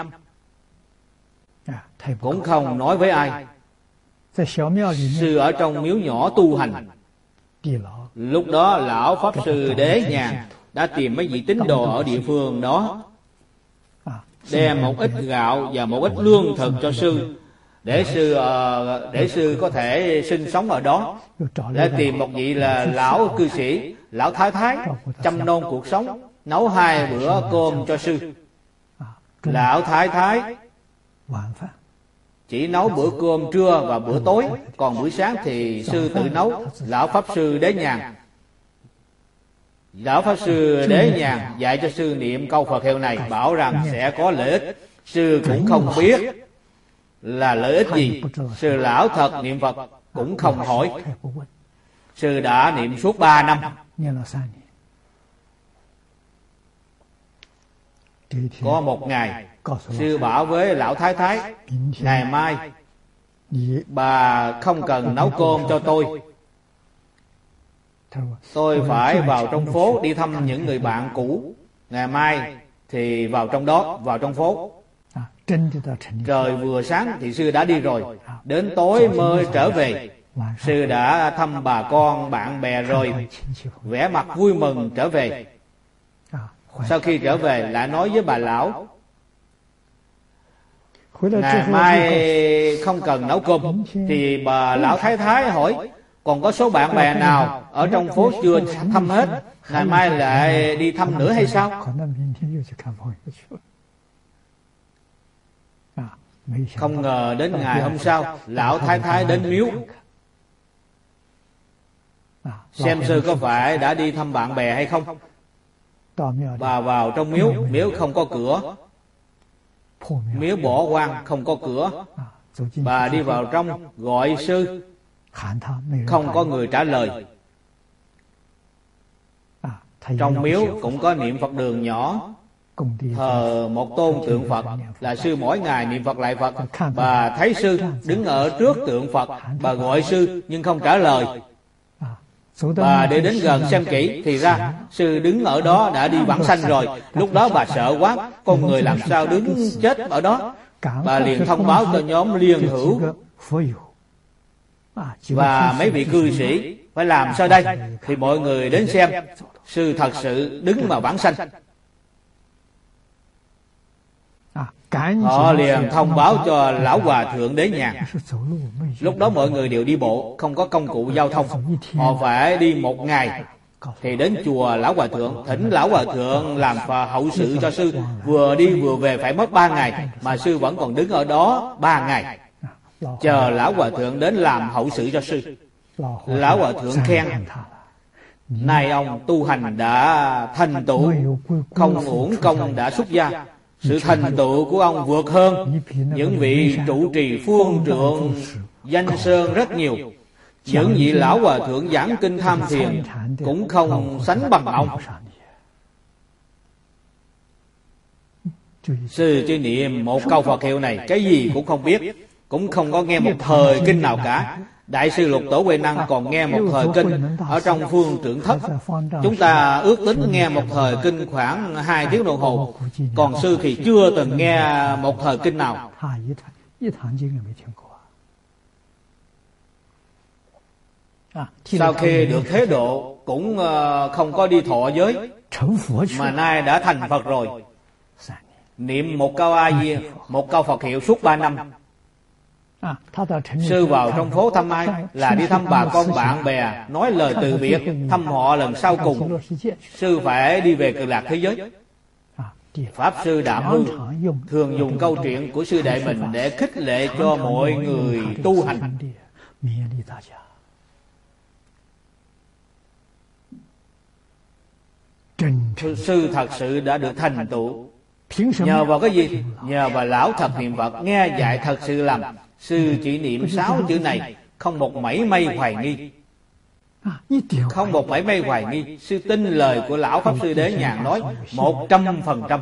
Speaker 1: cũng không nói với ai. Sư ở trong miếu nhỏ tu hành. Lúc đó Lão Pháp Sư Đế Nhàn đã tìm mấy vị tín đồ ở địa phương đó, đem một ít gạo và một ít lương thực cho sư, để sư có thể sinh sống ở đó. Để tìm một vị là lão cư sĩ, lão thái thái, chăm nom cuộc sống, nấu 2 bữa cơm cho sư. Lão thái thái chỉ nấu bữa cơm trưa và bữa tối, còn bữa sáng thì sư tự nấu. Lão Pháp Sư Đế Nhàn dạy cho sư niệm câu Phật hiệu này, bảo rằng sẽ có lợi ích. Sư cũng không biết là lợi ích gì. Sư lão thật niệm Phật cũng không hỏi. Sư đã niệm suốt 3 năm. Có một ngày, sư bảo với lão thái thái, ngày mai bà không cần nấu cơm cho tôi phải vào trong phố đi thăm những người bạn cũ. Ngày mai thì vào trong phố. Trời vừa sáng thì sư đã đi rồi, đến tối mới trở về. Sư đã thăm bà con bạn bè rồi, vẻ mặt vui mừng trở về. Sau khi trở về lại nói với bà lão, ngày mai không cần nấu cơm. Thì bà lão thái thái hỏi, còn có số bạn bè nào ở trong phố chưa thăm hết, ngày mai lại đi thăm nữa hay sao? Không ngờ đến ngày hôm sau, lão thái thái đến miếu xem sư có phải đã đi thăm bạn bè hay không. Bà vào trong miếu không có cửa, miếu bỏ hoang không có cửa. Bà đi vào trong gọi sư, không có người trả lời. Trong miếu cũng có niệm Phật đường nhỏ, thờ một tôn tượng Phật, là sư mỗi ngày niệm Phật lại Phật. Bà thấy sư đứng ở trước tượng Phật, bà gọi sư nhưng không trả lời. Bà đi đến gần xem kỹ, thì ra sư đứng ở đó đã đi vãng sanh rồi. Lúc đó bà sợ quá, con người làm sao đứng chết ở đó. Bà liền thông báo cho nhóm liên hữu và mấy vị cư sĩ phải làm sao đây. Thì mọi người đến xem, sư thật sự đứng mà vãng sanh. Họ liền thông báo cho lão hòa thượng Đế Nhàn. Lúc đó mọi người đều đi bộ, không có công cụ giao thông. Họ phải đi một ngày. Thì đến chùa lão hòa thượng, thỉnh lão hòa thượng làm hậu sự cho sư. Vừa đi vừa về phải mất 3 ngày, mà sư vẫn còn đứng ở đó 3 ngày, chờ lão hòa thượng đến làm hậu sự cho sư. Lão hòa thượng khen: nay ông tu hành đã thành tựu, không uổng công đã xuất gia. Sự thành tựu của ông vượt hơn những vị trụ trì phương trượng danh sơn rất nhiều. Những vị lão hòa thượng giảng kinh tham thiền cũng không sánh bằng ông. Sư chỉ niệm một câu Phật hiệu này, cái gì cũng không biết, cũng không có nghe một thời kinh nào cả. Đại sư Lục Tổ Huệ Năng còn nghe một thời kinh ở trong phương trượng thất. Chúng ta ước tính nghe một thời kinh khoảng 2 tiếng đồng hồ. Còn sư thì chưa từng nghe một thời kinh nào. Sau khi được thế độ cũng không có đi thọ giới, mà nay đã thành Phật rồi. Niệm một câu một câu Phật hiệu suốt 3 năm. Sư vào trong phố thăm ai? Là đi thăm bà con bạn bè, nói lời từ biệt, thăm họ lần sau cùng. Sư phải đi về Cực Lạc thế giới. Pháp sư Đạm Hư thường dùng câu chuyện của sư đệ mình để khích lệ cho mọi người tu hành. Sư thật sự đã được thành tựu. Nhờ vào cái gì? Nhờ vào lão thật niệm Phật, nghe dạy thật sự làm. Sư chỉ niệm 6 chữ này, không một mảy may hoài nghi. Không một mảy may hoài nghi. Sư tin lời của lão Pháp Sư Đế Nhàn nói 100%.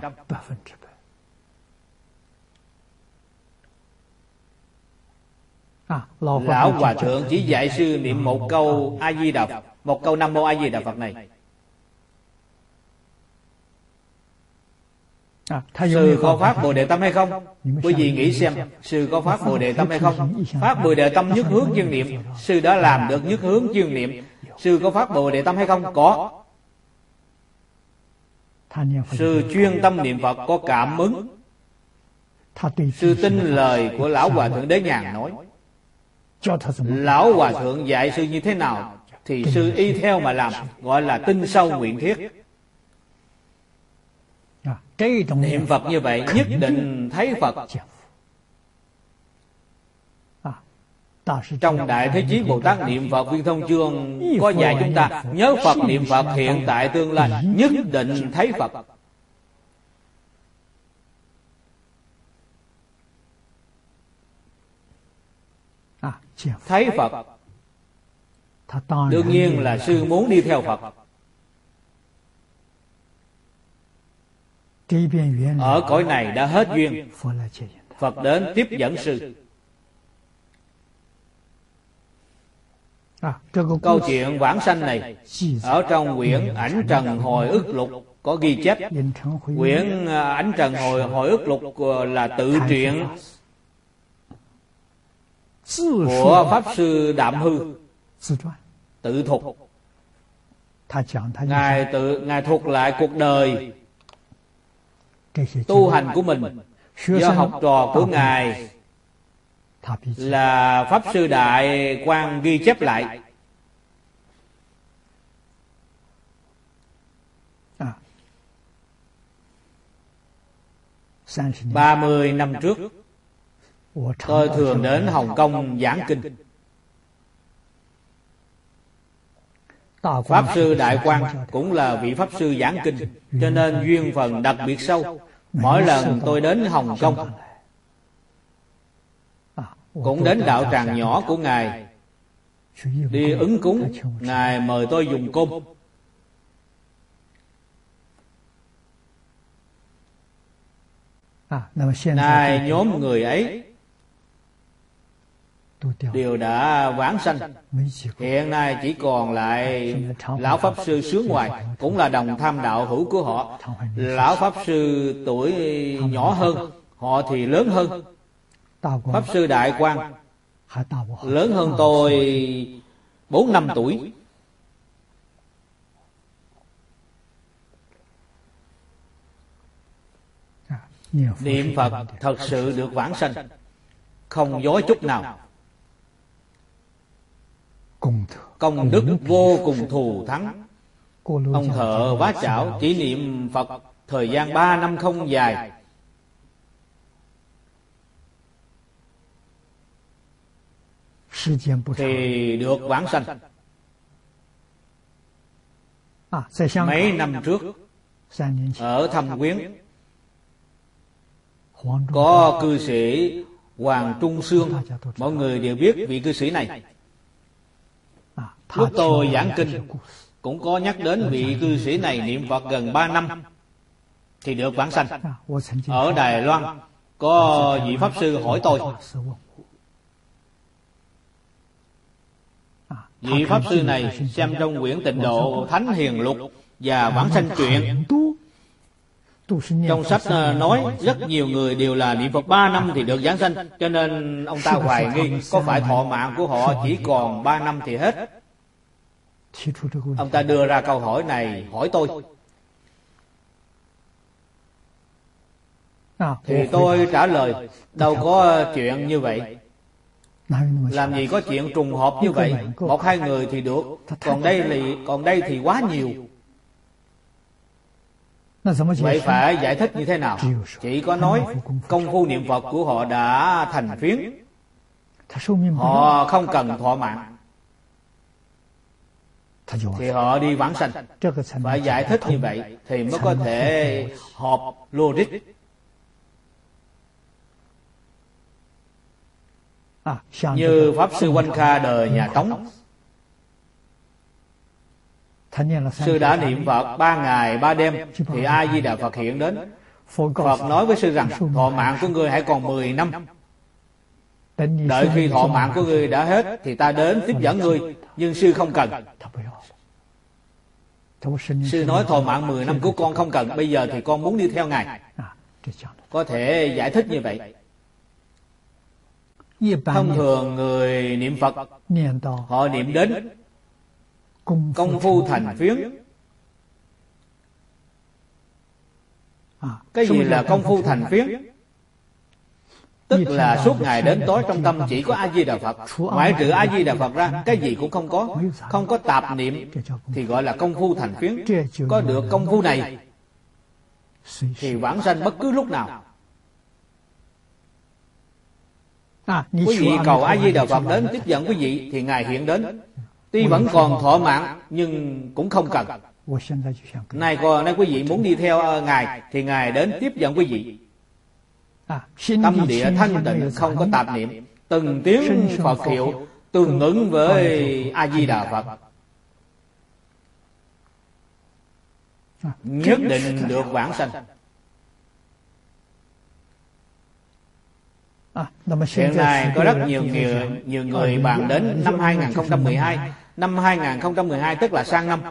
Speaker 1: Lão hòa thượng chỉ dạy sư niệm một câu A Di Đà Phật, một câu Nam Mô A Di Đà Phật này. Sư có phát Bồ Đề Tâm hay không? Quý vị nghĩ xem, sư có phát Bồ Đề Tâm hay không? Phát Bồ Đề Tâm nhất hướng chuyên niệm, sư đã làm được nhất hướng chuyên niệm. Sư có phát Bồ Đề Tâm hay không? Có. Sư chuyên tâm niệm Phật, có cảm ứng. Sư tin lời của lão hòa thượng Đế Nhàn nói. Lão hòa thượng dạy sư như thế nào thì sư y theo mà làm, gọi là tin sâu nguyện thiết. Niệm Phật như vậy nhất định thấy Phật. Trong Đại Thế Chí Bồ Tát Niệm Phật Viên Thông Chương có dạy chúng ta nhớ Phật niệm Phật hiện tại tương lai, nhất định thấy Phật. Thấy Phật đương nhiên là sư muốn đi theo Phật. Ở cõi này đã hết duyên, Phật đến tiếp dẫn sư. Câu chuyện vãng sanh này ở trong quyển Ảnh Trần Hồi Ức Lục có ghi chép. Quyển Ảnh Trần Hồi Ức Lục là tự truyện của Pháp Sư Đạm Hư, tự thuật. Ngài thuật lại cuộc đời tu hành của mình do học trò của Ngài là Pháp Sư Đại Quang ghi chép lại. À, 30 năm trước tôi thường đến Hồng Kông giảng kinh. Pháp Sư Đại Quang cũng là vị Pháp Sư giảng kinh, cho nên duyên phần đặc biệt sâu. Mỗi lần tôi đến Hồng Kông cũng đến đạo tràng nhỏ của Ngài đi ứng cúng. Ngài mời tôi dùng cơm. Nay nhóm người ấy đều đã vãng sanh. Hiện nay chỉ còn lại lão pháp sư Sướng Hoài, cũng là đồng tham đạo hữu của họ. Lão pháp sư tuổi nhỏ hơn, họ thì lớn hơn. Pháp sư Đại Quang lớn hơn tôi 4-5 tuổi. Niệm Phật thật sự được vãng sanh, không dối chút nào. Công đức vô cùng thù thắng. Ông Thợ Vá Chảo chỉ niệm Phật thời gian 3 năm không dài, thì được vãng sanh. Mấy năm trước ở Thâm Quyến có cư sĩ Hoàng Trung Sương, mọi người đều biết vị cư sĩ này. Lúc tôi giảng kinh cũng có nhắc đến vị cư sĩ này niệm Phật gần 3 năm thì được vãng sanh. Ở Đài Loan có vị pháp sư hỏi tôi, vị pháp sư này xem trong quyển Tịnh Độ Thánh Hiền Lục và Vãng Sanh Truyện, trong sách nói rất nhiều người đều là niệm Phật 3 năm thì được vãng sanh, cho nên ông ta hoài nghi có phải thọ mạng của họ chỉ còn 3 năm thì hết. Ông ta đưa ra câu hỏi này hỏi tôi, thì tôi trả lời đâu có chuyện như vậy. Làm gì có chuyện trùng hợp như vậy, 1-2 người thì được, còn đây thì quá nhiều. Vậy phải giải thích như thế nào? Chỉ có nói công phu niệm Phật của họ đã thành phiến, họ không cần thọ mạng thì họ đi vãng sanh. Phải giải thích như vậy thì mới có thể hợp logic. Như Pháp Sư Oanh Kha đời nhà Tống, sư đã niệm Phật 3 ngày 3 đêm thì A Di Đà Phật hiện đến. Phật nói với sư rằng thọ mạng của ngươi hãy còn 10 năm. Đợi khi thọ mạng của ngươi đã hết thì ta đến tiếp dẫn ngươi, nhưng sư không cần. Sư nói thọ mạng 10 năm của con không cần, bây giờ thì con muốn đi theo ngài. Có thể giải thích như vậy. Thông thường người niệm Phật họ niệm đến công phu thành phiến. Cái gì là công phu thành phiến? Tức là suốt ngày đến tối trong tâm chỉ có A Di Đà Phật, ngoại trừ A Di Đà Phật ra cái gì cũng không có, không có tạp niệm, thì gọi là công phu thành phiến. Có được công phu này thì vãng sanh bất cứ lúc nào. Quý vị cầu A Di Đà Phật đến tiếp dẫn quý vị thì ngài hiện đến. Tuy vẫn còn thọ mạng nhưng cũng không cần. Nay quý vị muốn đi theo ngài thì ngài đến tiếp dẫn quý vị. Tâm địa thanh tịnh, không có tạp niệm, từng tiếng Phật hiệu tương ứng với A Di Đà Phật, nhất định được vãng sanh. Hiện nay có rất nhiều người bàn đến năm 2012. Năm 2012 tức là sang năm.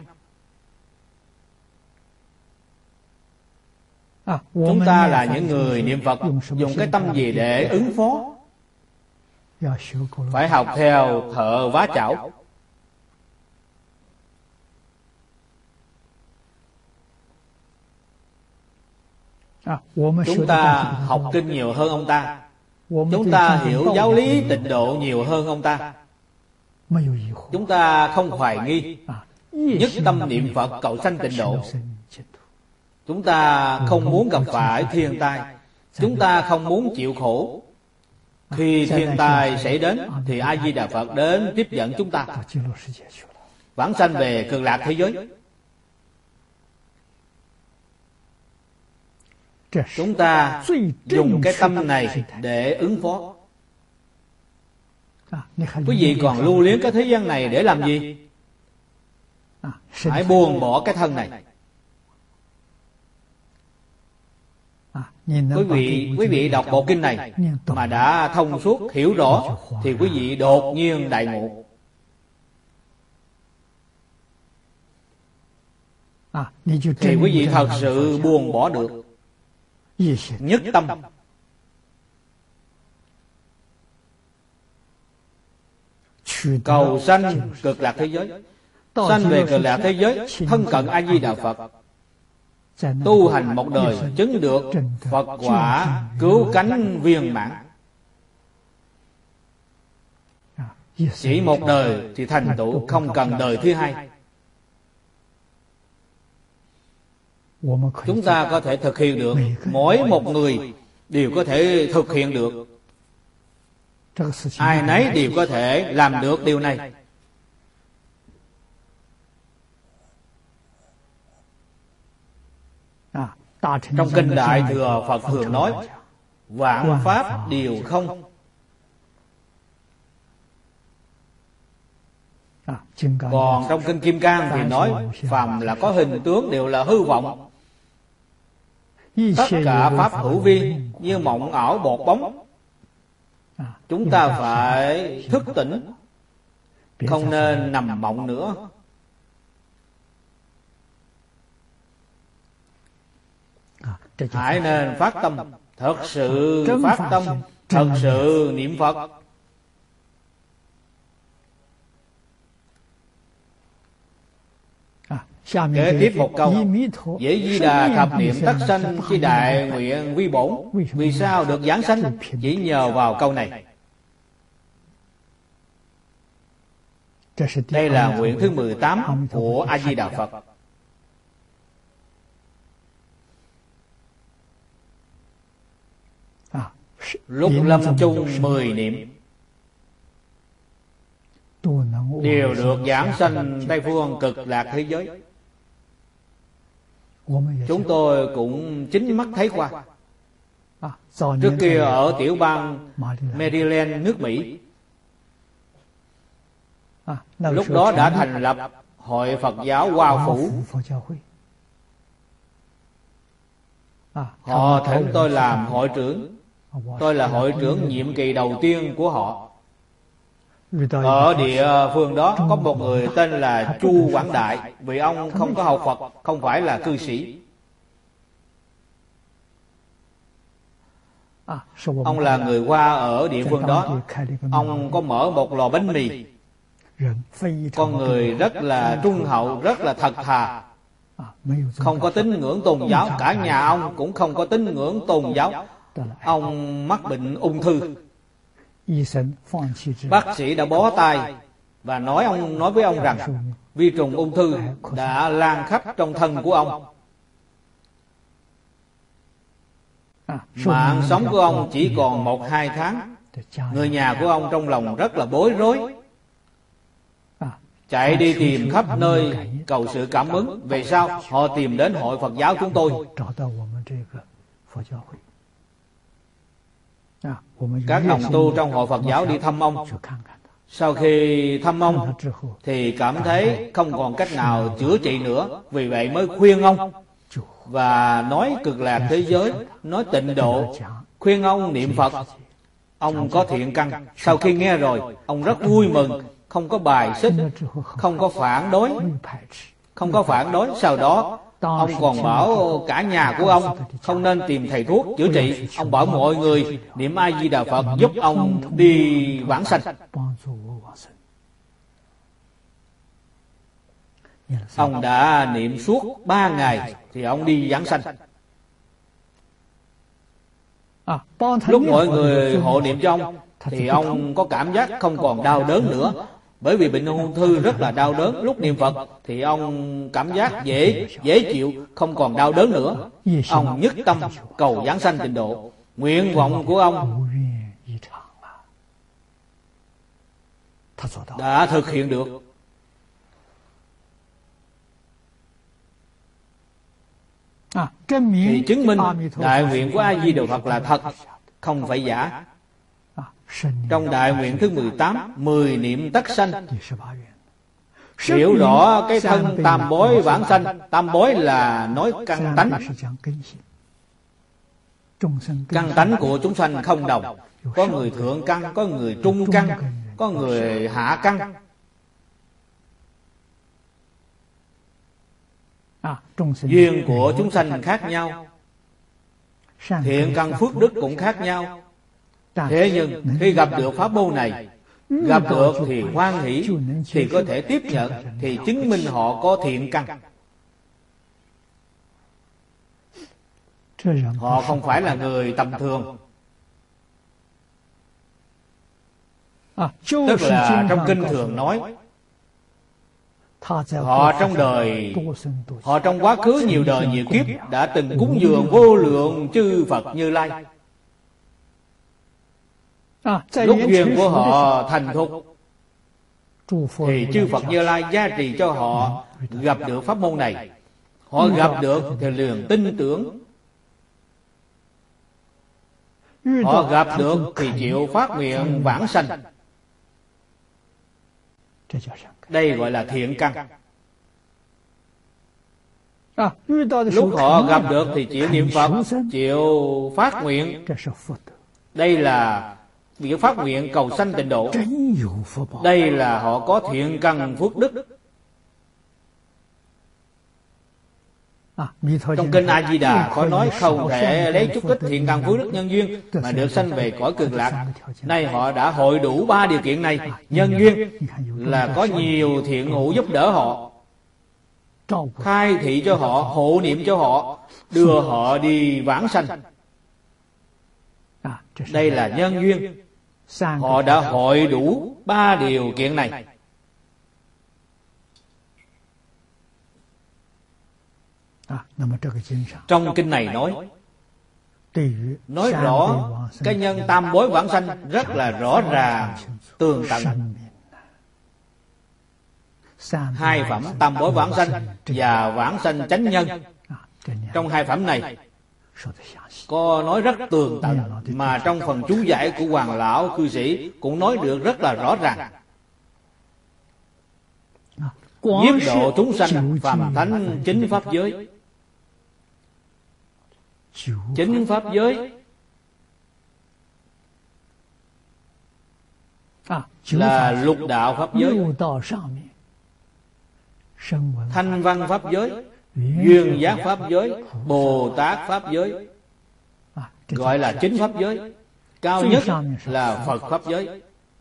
Speaker 1: Chúng ta là những người niệm Phật dùng cái tâm gì để ứng phó? Phải học theo Thợ Vá Chảo. Chúng ta học kinh nhiều hơn ông ta, chúng ta hiểu giáo lý Tịnh Độ nhiều hơn ông ta. Chúng ta không hoài nghi, nhất tâm niệm Phật cầu sanh Tịnh Độ. Chúng ta không muốn gặp phải thiên tai, chúng ta không muốn chịu khổ. Khi thiên tai xảy đến thì A Di Đà Phật đến tiếp dẫn chúng ta vãng sanh về Cực Lạc thế giới. Chúng ta dùng cái tâm này để ứng phó. Quý vị còn lưu luyến cái thế gian này để làm gì? Hãy buông bỏ cái thân này. Quý vị đọc bộ kinh này mà đã thông suốt hiểu rõ thì quý vị đột nhiên đại ngộ. Thì quý vị thật sự buông bỏ được nhất tâm. Cầu sanh cực lạc thế giới. Sanh về cực lạc thế giới, thân cận A Di Đà Phật, tu hành một đời chứng được Phật quả cứu cánh viên mãn. Chỉ một đời thì thành tựu, không cần đời thứ hai. Chúng ta có thể thực hiện được, mỗi một người đều có thể thực hiện được. Ai nấy đều có thể làm được điều này. Trong kinh Đại Thừa, Phật thường nói vạn pháp đều không. Còn trong kinh Kim Cang thì nói phàm là có hình tướng đều là hư vọng. Tất cả pháp hữu vi như mộng ảo bọt bóng. Chúng ta phải thức tỉnh, không nên nằm mộng nữa. Hãy nên phát tâm, thật sự phát tâm, thật sự niệm Phật. Kế tiếp một câu: Dễ Di Đà thập niệm tất sanh chi đại nguyện vi bổn. Vì sao được giảng sanh? Chỉ nhờ vào câu này. Đây là nguyện thứ 18 của A Di Đà Phật. Lúc lâm chung 10 niệm đều được giảng sanh Tây Phương cực lạc thế giới. Chúng tôi cũng chính mắt thấy qua. Trước kia ở tiểu bang Maryland, nước Mỹ, lúc đó đã thành lập Hội Phật giáo Hoa Phủ. Họ thỉnh tôi làm hội trưởng. Tôi là hội trưởng nhiệm kỳ đầu tiên của họ. Ở địa phương đó có một người tên là Chu Quảng Đại. Vì ông không có học Phật, không phải là cư sĩ. Ông là người Hoa ở địa phương đó. Ông có mở một lò bánh mì. Con người rất là trung hậu, rất là thật thà, không có tín ngưỡng tôn giáo. Cả nhà ông cũng không có tín ngưỡng tôn giáo. Ông mắc bệnh ung thư. Bác sĩ đã bó tay và nói với ông rằng vi trùng ung thư đã lan khắp trong thân của ông. Mạng sống của ông chỉ còn 1-2 tháng. Người nhà của ông trong lòng rất là bối rối, chạy đi tìm khắp nơi cầu sự cảm ứng. Về sau họ tìm đến Hội Phật giáo chúng tôi. Các đồng tu trong Hội Phật giáo đi thăm ông. Sau khi thăm ông thì cảm thấy không còn cách nào chữa trị nữa. Vì vậy mới khuyên ông và nói cực lạc thế giới, nói tịnh độ, khuyên ông niệm Phật. Ông có thiện căn. Sau khi nghe rồi, ông rất vui mừng, không có bài xích, không có phản đối. Sau đó ông còn bảo cả nhà của ông không nên tìm thầy thuốc chữa trị. Ông bảo mọi người niệm A Di Đà Phật giúp ông đi vãng sanh. Ông đã niệm suốt 3 ngày thì ông đi vãng sanh. Lúc mọi người hộ niệm cho ông thì ông có cảm giác không còn đau đớn nữa. Bởi vì bệnh ung thư rất là đau đớn. Lúc niệm Phật thì ông cảm giác dễ chịu, không còn đau đớn nữa. Ông nhất tâm cầu giảng sanh tịnh độ. Nguyện vọng của ông đã thực hiện được. Thì chứng minh đại nguyện của A Di Đà Phật là thật, không phải giả. Trong đại nguyện thứ 18, 10 niệm tất sanh, hiểu rõ cái thân tam bối vãng sanh. Tam bối là nói căn tánh. Căn tánh của chúng sanh không đồng. Có người thượng căn, có người trung căn, có người hạ căn. Duyên của chúng sanh khác nhau, thiện căn phước đức cũng khác nhau. Thế nhưng khi gặp được pháp môn này, gặp được thì hoan hỷ, thì có thể tiếp nhận, thì chứng minh họ có thiện căn. Họ không phải là người tầm thường. Tức là trong kinh thường nói, họ trong đời, họ trong quá khứ nhiều đời nhiều kiếp đã từng cúng dường vô lượng chư Phật Như Lai. Lúc duyên của họ thành thục thì chư Phật Như Lai gia trì cho họ gặp được pháp môn này. Họ gặp được thì liền tin tưởng. Họ gặp được thì chịu phát nguyện vãng sanh. Đây gọi là thiện căn. Lúc họ gặp được thì chịu niệm Phật, chịu phát nguyện. Đây là việc phát nguyện cầu sanh tịnh độ. Đây là họ có thiện căn phước đức. Trong kinh A Di Đà có nói không thể lấy chút ít thiện căn phước đức nhân duyên mà được sanh về cõi Cực Lạc. Nay họ đã hội đủ 3 điều kiện này. Nhân duyên là có nhiều thiện hữu giúp đỡ họ, khai thị cho họ, hộ niệm cho họ, đưa họ đi vãng sanh. Đây là nhân duyên. Họ đã hội đủ 3 điều kiện này. Trong kinh này nói rõ cái nhân tam bối vãng sanh rất là rõ ràng, tường tận. 2 phẩm tam bối vãng sanh và vãng sanh chánh nhân. Trong 2 phẩm này có nói rất tường tận, mà trong phần chú giải của Hoàng Lão Cư Sĩ cũng nói được rất là rõ ràng. Nhiếp độ chúng sanh phàm thánh chính pháp giới. Chính pháp giới là lục đạo pháp giới, thanh văn pháp giới, duyên giác pháp giới, Bồ Tát pháp giới, gọi là chính pháp giới. Cao nhất là Phật pháp giới.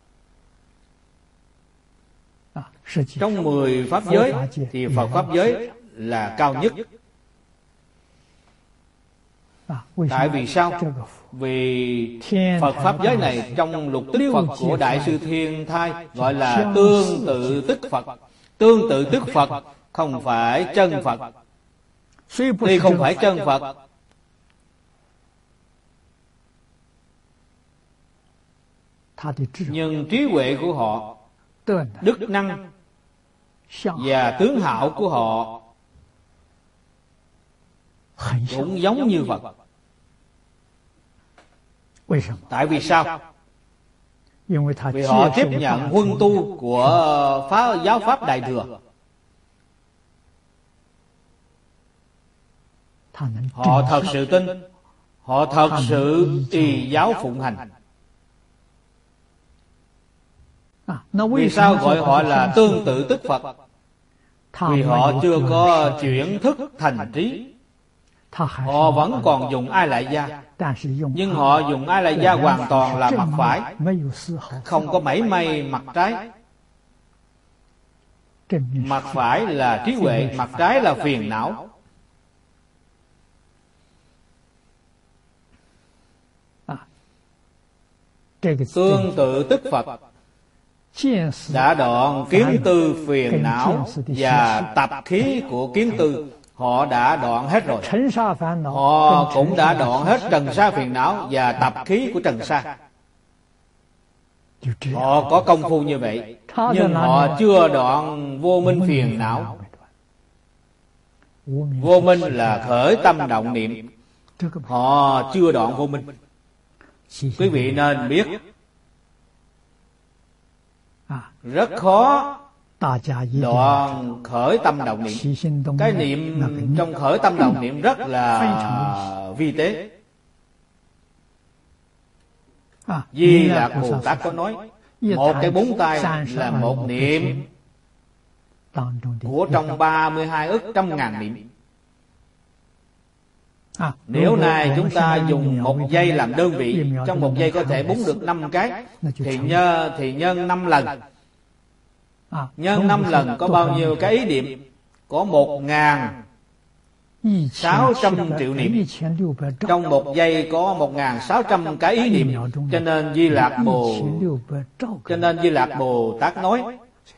Speaker 1: Trong 10 pháp giới thì Phật pháp giới là cao nhất. Tại vì sao? Vì Phật pháp giới này trong lục tức Phật của Đại sư Thiên Thai gọi là tương tự tức Phật. Tương tự tức Phật không phải chân Phật. Tuy không phải chân Phật, nhưng trí huệ của họ, đức năng và tướng hảo của họ cũng giống như Phật. Tại vì sao? Vì họ tiếp nhận huân tu của giáo pháp Đại Thừa. Họ thật sự tin, họ thật sự trì giáo phụng hành. Vì sao gọi họ là tương tự tức Phật? Vì họ chưa có chuyển thức thành trí. Họ vẫn còn dùng A Lại Gia, nhưng họ dùng A Lại Gia hoàn toàn là mặt phải, không có mảy may mặt trái. Mặt phải là trí huệ, mặt trái là phiền não. Tương tự tức Phật đã đoạn kiến tư phiền não và tập khí của kiến tư. Họ đã đoạn hết rồi. Họ cũng đã đoạn hết trần sa phiền não và tập khí của trần sa. Họ có công phu như vậy, nhưng họ chưa đoạn vô minh phiền não. Vô minh là khởi tâm động niệm. Họ chưa đoạn vô minh. Quý vị nên biết, rất khó đoạn khởi tâm động niệm. Cái niệm trong khởi tâm động niệm rất là vi tế. Di Lạc Bồ Tát có nói, một cái búng tay là một niệm của trong 32 ức trăm ngàn niệm. Nếu này chúng ta dùng 1 giây làm đơn vị, trong 1 giây có thể búng được 5 cái, thì nhân 5 lần. Nhân 5 lần có bao nhiêu cái ý niệm? Có 1.600 triệu niệm. Trong 1 giây có 1.600 cái ý niệm. Cho nên Di Lạc Bồ Tát nói,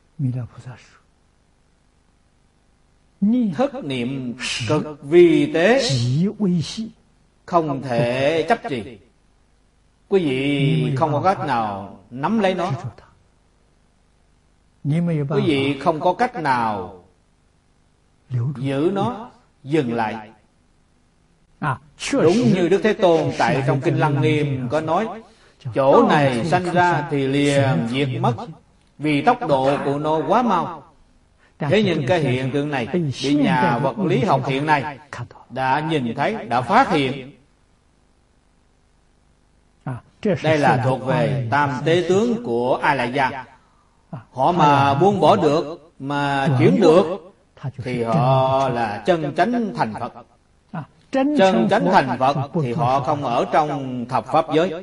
Speaker 1: thức niệm cực vi tế, không thể chấp trì. Quý vị không có cách nào nắm lấy nó. Quý vị không có cách nào giữ nó, dừng lại. Đúng như Đức Thế Tôn tại trong Kinh Lăng Nghiêm có nói, chỗ này sanh ra thì liền diệt mất, vì tốc độ của nó quá mau. Thế nhưng cái hiện tượng này bị nhà vật lý học hiện nay đã nhìn thấy, đã phát hiện. Đây là thuộc về tam tế tướng của A Lại Gia. Họ mà buông bỏ được, mà chuyển được, thì họ là chân chánh thành Phật. Chân chánh thành Phật thì họ không ở trong thập pháp giới.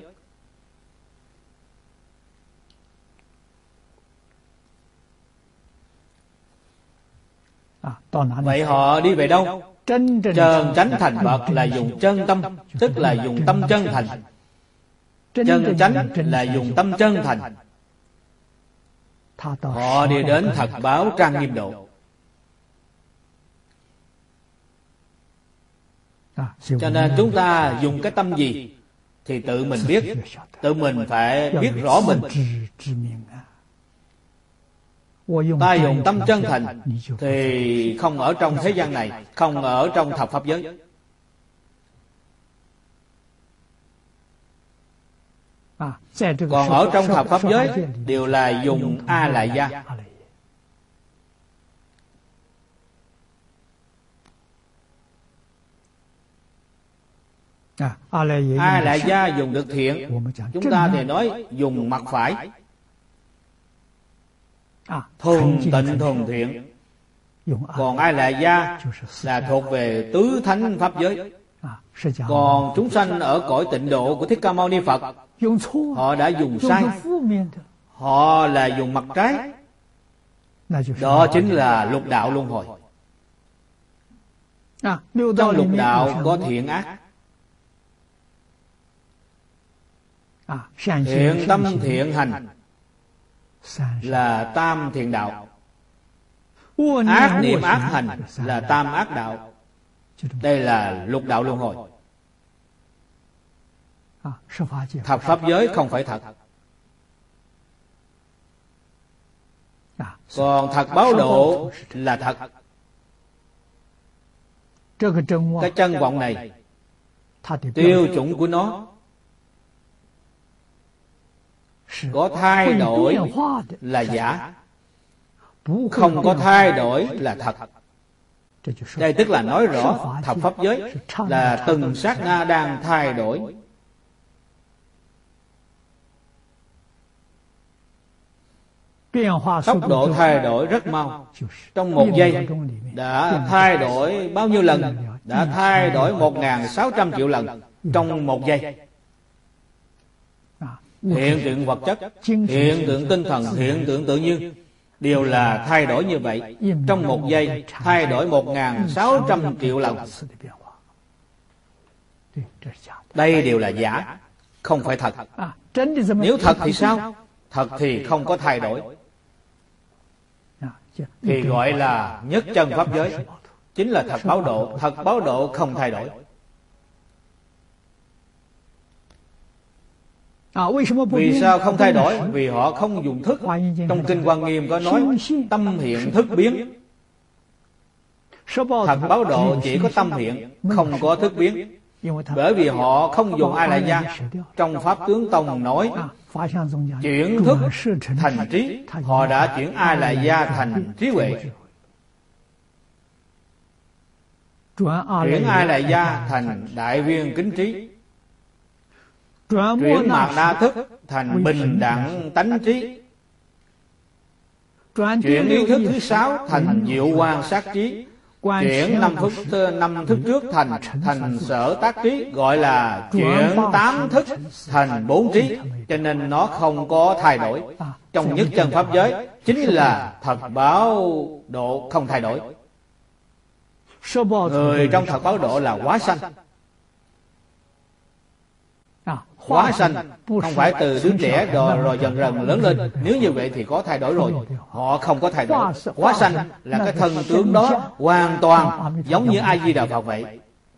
Speaker 1: Vậy họ đi về đâu? Chân chánh thành Phật là dùng chân tâm, tức là dùng tâm chân thành. Chân chánh là dùng tâm chân thành. Họ đi đến thật báo trang nghiêm độ. Cho nên chúng ta dùng cái tâm gì thì tự mình biết. Tự mình phải biết rõ mình. Ta dùng tâm chân thành thì không ở trong thế gian này, không ở trong thập pháp giới. Còn ở trong thập pháp giới đều là dùng A Lại Gia. A Lại Gia dùng được thiện. Chúng ta thì nói dùng mặt phải, thuần tịnh thuần thiện. Còn A Lại Gia là thuộc về tứ thánh pháp giới. Còn chúng sanh ở cõi tịnh độ của Thích Ca Mâu Ni Phật, họ đã dùng sai. Họ là dùng mặt trái. Đó chính là lục đạo luân hồi. Trong lục đạo có thiện ác. Thiện tâm thiện hành là tam thiện đạo. Ác niệm ác hành là tam ác đạo. Đây là lục đạo luân hồi. Thập pháp giới không phải thật. Còn thật báo độ là thật. Cái chân vọng này, tiêu chuẩn của nó có thay đổi là giả, không có thay đổi là thật. Đây tức là nói rõ thập pháp giới là từng sát na đang thay đổi. Tốc độ thay đổi rất mau. Trong 1 giây đã thay đổi bao nhiêu lần? Đã thay đổi 1.600 triệu lần trong 1 giây. Hiện tượng vật chất, hiện tượng tinh thần, hiện tượng tự nhiên đều là thay đổi như vậy. Trong 1 giây thay đổi 1.600 triệu lần. Đây đều là giả, không phải thật. Nếu thật thì sao? Thật thì không có thay đổi, thì gọi là nhất chân pháp giới, chính là thật báo độ. Thật báo độ không thay đổi. Vì sao không thay đổi? Vì họ không dùng thức. Trong Kinh Hoa Nghiêm có nói tâm hiện thức biến. Thật báo độ chỉ có tâm hiện, không có thức biến. Bởi vì họ không dùng A Lại Gia. Trong Pháp Tướng Tông nói chuyển thức thành trí. Họ đã chuyển A Lại Gia thành trí huệ, chuyển A Lại Gia thành đại viên kính trí, chuyển mạt na thức thành bình đẳng tánh trí, chuyển ý thức thứ 6 thành diệu quan sát trí, chuyển năm thức trước thành sở tác trí, gọi là chuyển 8 thức thành 4 trí. Cho nên nó không có thay đổi. Trong nhất chân pháp giới chính là thật báo độ không thay đổi. Người trong thật báo độ là hóa sanh. Hóa sanh không phải từ đứa trẻ rồi dần dần lớn lên. Nếu như vậy thì có thay đổi rồi. Họ không có thay đổi. Hóa sanh là cái thân tướng đó hoàn toàn giống như A Di Đà Phật vậy.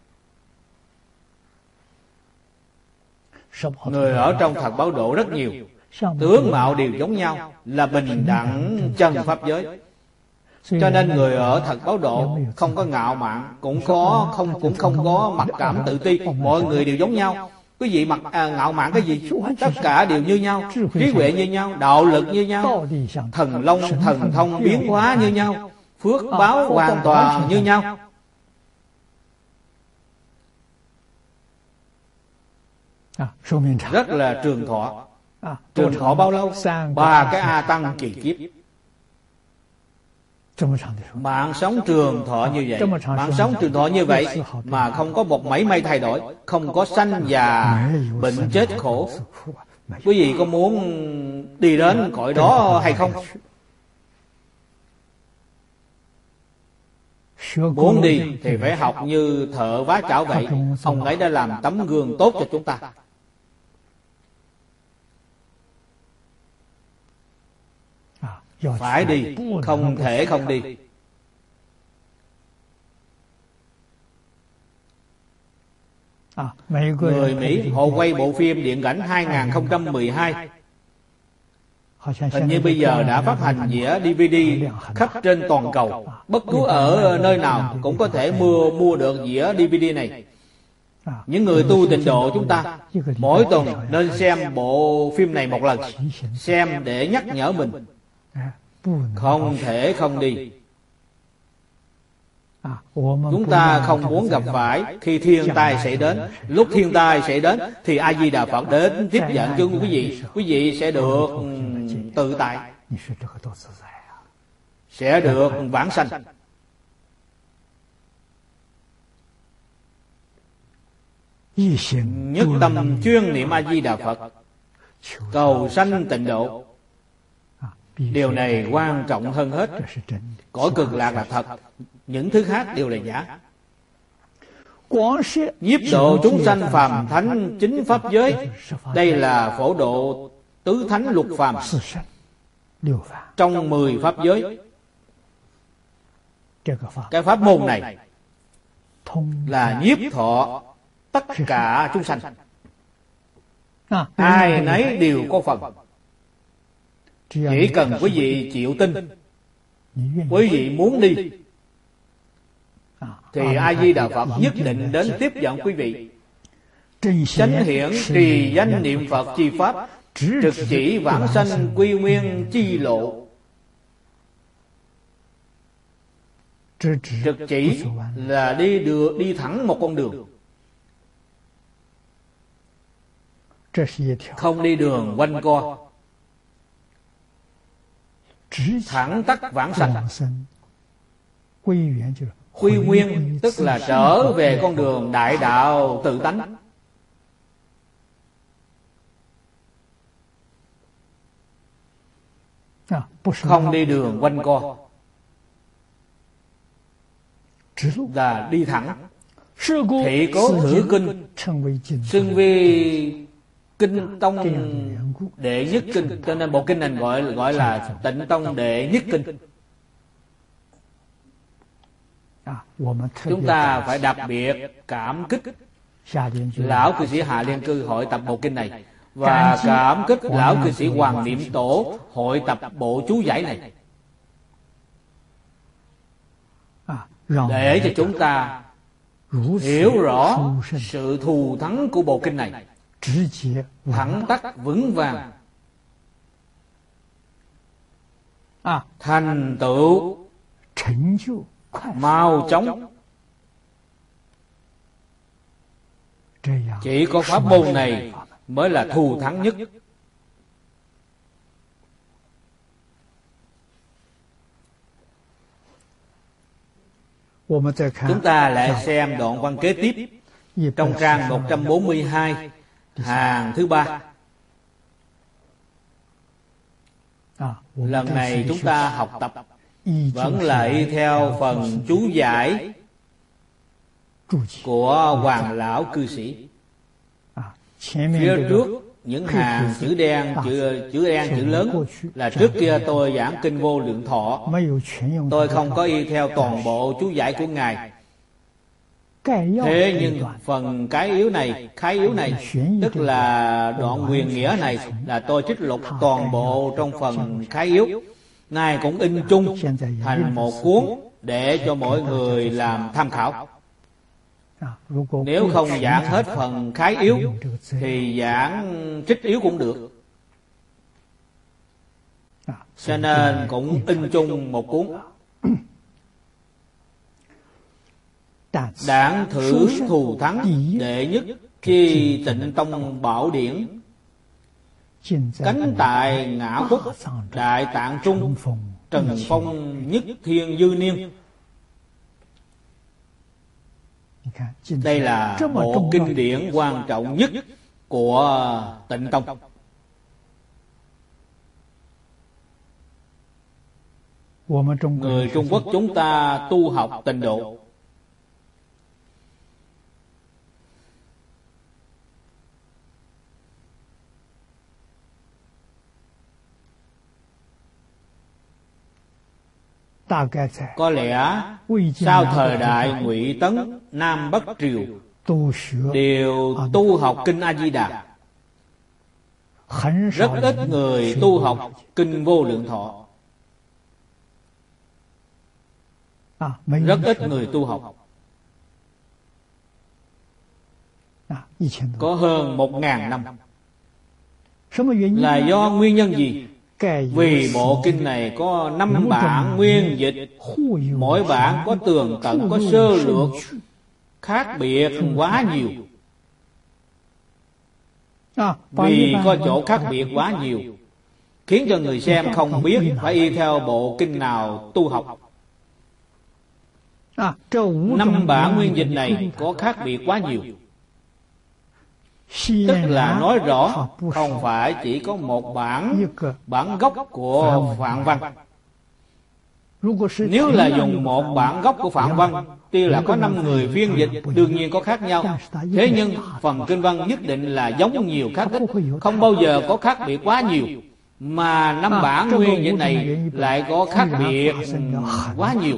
Speaker 1: Người ở trong thật báo độ rất nhiều, tướng mạo đều giống nhau, là bình đẳng chân pháp giới. Cho nên người ở thật báo độ không có ngạo mạn, cũng không có mặc cảm tự ti. Mọi người đều giống nhau. Quý vị ngạo mạn cái gì? Tất cả đều như nhau, trí huệ như nhau, đạo lực như nhau, thần thông biến hóa như nhau, phước báo hoàn toàn như nhau. Rất là trường thọ. Trường thọ bao lâu? 3 cái A Tăng kỳ kiếp. Mạng sống trường thọ như vậy, mạng sống trường thọ như vậy mà không có một mảy may thay đổi, không có sanh già bệnh chết khổ. Quý vị có muốn đi đến cõi đó hay không? Muốn đi thì phải học như thợ vá chảo vậy. Ông ấy đã làm tấm gương tốt cho chúng ta. Phải đi, không thể không đi. Người Mỹ họ quay bộ phim điện ảnh 2012. Hình như bây giờ đã phát hành đĩa DVD khắp trên toàn cầu. Bất cứ ở nơi nào cũng có thể mua được đĩa DVD này. Những người tu tịnh độ chúng ta mỗi tuần nên xem bộ phim này một lần, xem để nhắc nhở mình. Không thể không đi. Chúng ta không muốn gặp phải khi thiên tai xảy đến. Lúc thiên tai xảy đến thì A Di Đà Phật đến tiếp dẫn cho quý vị. Quý vị sẽ được tự tại, sẽ được vãng sanh. Nhất tâm chuyên niệm A Di Đà Phật, cầu sanh tịnh độ. Điều này quan trọng hơn hết. Cõi cực lạc là thật, những thứ khác đều là giả. Nhiếp độ chúng sanh phàm thánh chính pháp giới, đây là phổ độ tứ thánh lục phàm. Trong 10 pháp giới, cái pháp môn này là nhiếp thọ tất cả chúng sanh. Ai nấy đều có phần. Chỉ cần quý vị chịu tin, quý vị muốn đi, thì A Di Đà Phật nhất định đến tiếp dẫn quý vị. Chánh hiển trì danh niệm Phật chi pháp, trực chỉ vãng sanh quy nguyên chi lộ. Trực chỉ là đi thẳng một con đường, không đi đường quanh co. Thẳng tắc vãng sanh. Quy nguyên tức là trở về con đường đại đạo tự tánh. Không đi đường quanh co, là đi thẳng. Thị Cố Thử Kinh xưng vi Kinh Tông đệ nhất kinh, cho nên bộ kinh này gọi là Tịnh Tông đệ nhất kinh. Chúng ta phải đặc biệt cảm kích lão cư sĩ Hạ Liên Cư hội tập bộ kinh này, và cảm kích lão cư sĩ Hoàng Niệm Tổ hội tập bộ chú giải này, để cho chúng ta hiểu rõ sự thù thắng của bộ kinh này, thẳng tắc vững vàng, thành tựu mau chóng. Chỉ có pháp môn này mới là thù thắng nhất. Chúng ta lại xem đoạn văn kế tiếp trong trang 142, hàng thứ 3. Lần này chúng ta học tập vẫn là y theo phần chú giải của Hoàng lão cư sĩ. Phía trước những hàng chữ đen, chữ lớn là trước kia tôi giảng kinh Vô Lượng Thọ. Tôi không có y theo toàn bộ chú giải của Ngài. Thế nhưng phần khái yếu này, tức là đoạn huyền nghĩa này, là tôi trích lục toàn bộ trong phần khái yếu. Ngài cũng in chung thành một cuốn để cho mọi người làm tham khảo. Nếu không giảng hết phần khái yếu thì giảng trích yếu cũng được. Cho nên cũng in chung một cuốn. Đảng thử thù thắng đệ nhất chi Tịnh Tông Bảo Điển, cánh tại Ngã Phúc Đại Tạng Trung, Trần Phong Nhất Thiên Dư Niên. Đây là bộ kinh điển quan trọng nhất của Tịnh Tông. Người Trung Quốc chúng ta tu học Tịnh độ, có lẽ sau thời đại Ngụy Tấn, Nam Bắc Triều đều tu học kinh A Di Đà. Rất ít người tu học kinh Vô Lượng Thọ. Rất ít người tu học. Có hơn 1000 năm. Là do nguyên nhân gì? Vì bộ kinh này có 5 bản nguyên dịch, mỗi bản có tường tận, có sơ lược, khác biệt quá nhiều. Vì có chỗ khác biệt quá nhiều, khiến cho người xem không biết phải y theo bộ kinh nào tu học. 5 bản nguyên dịch này có khác biệt quá nhiều, tức là nói rõ không phải chỉ có một bản gốc của Phạn Văn. Nếu là dùng một bản gốc của Phạn Văn, tuy là có 5 người phiên dịch, đương nhiên có khác nhau. Thế nhưng phần kinh văn nhất định là giống nhiều khác ít, không bao giờ có khác biệt quá nhiều. Mà 5 bản nguyên dịch này lại có khác biệt quá nhiều.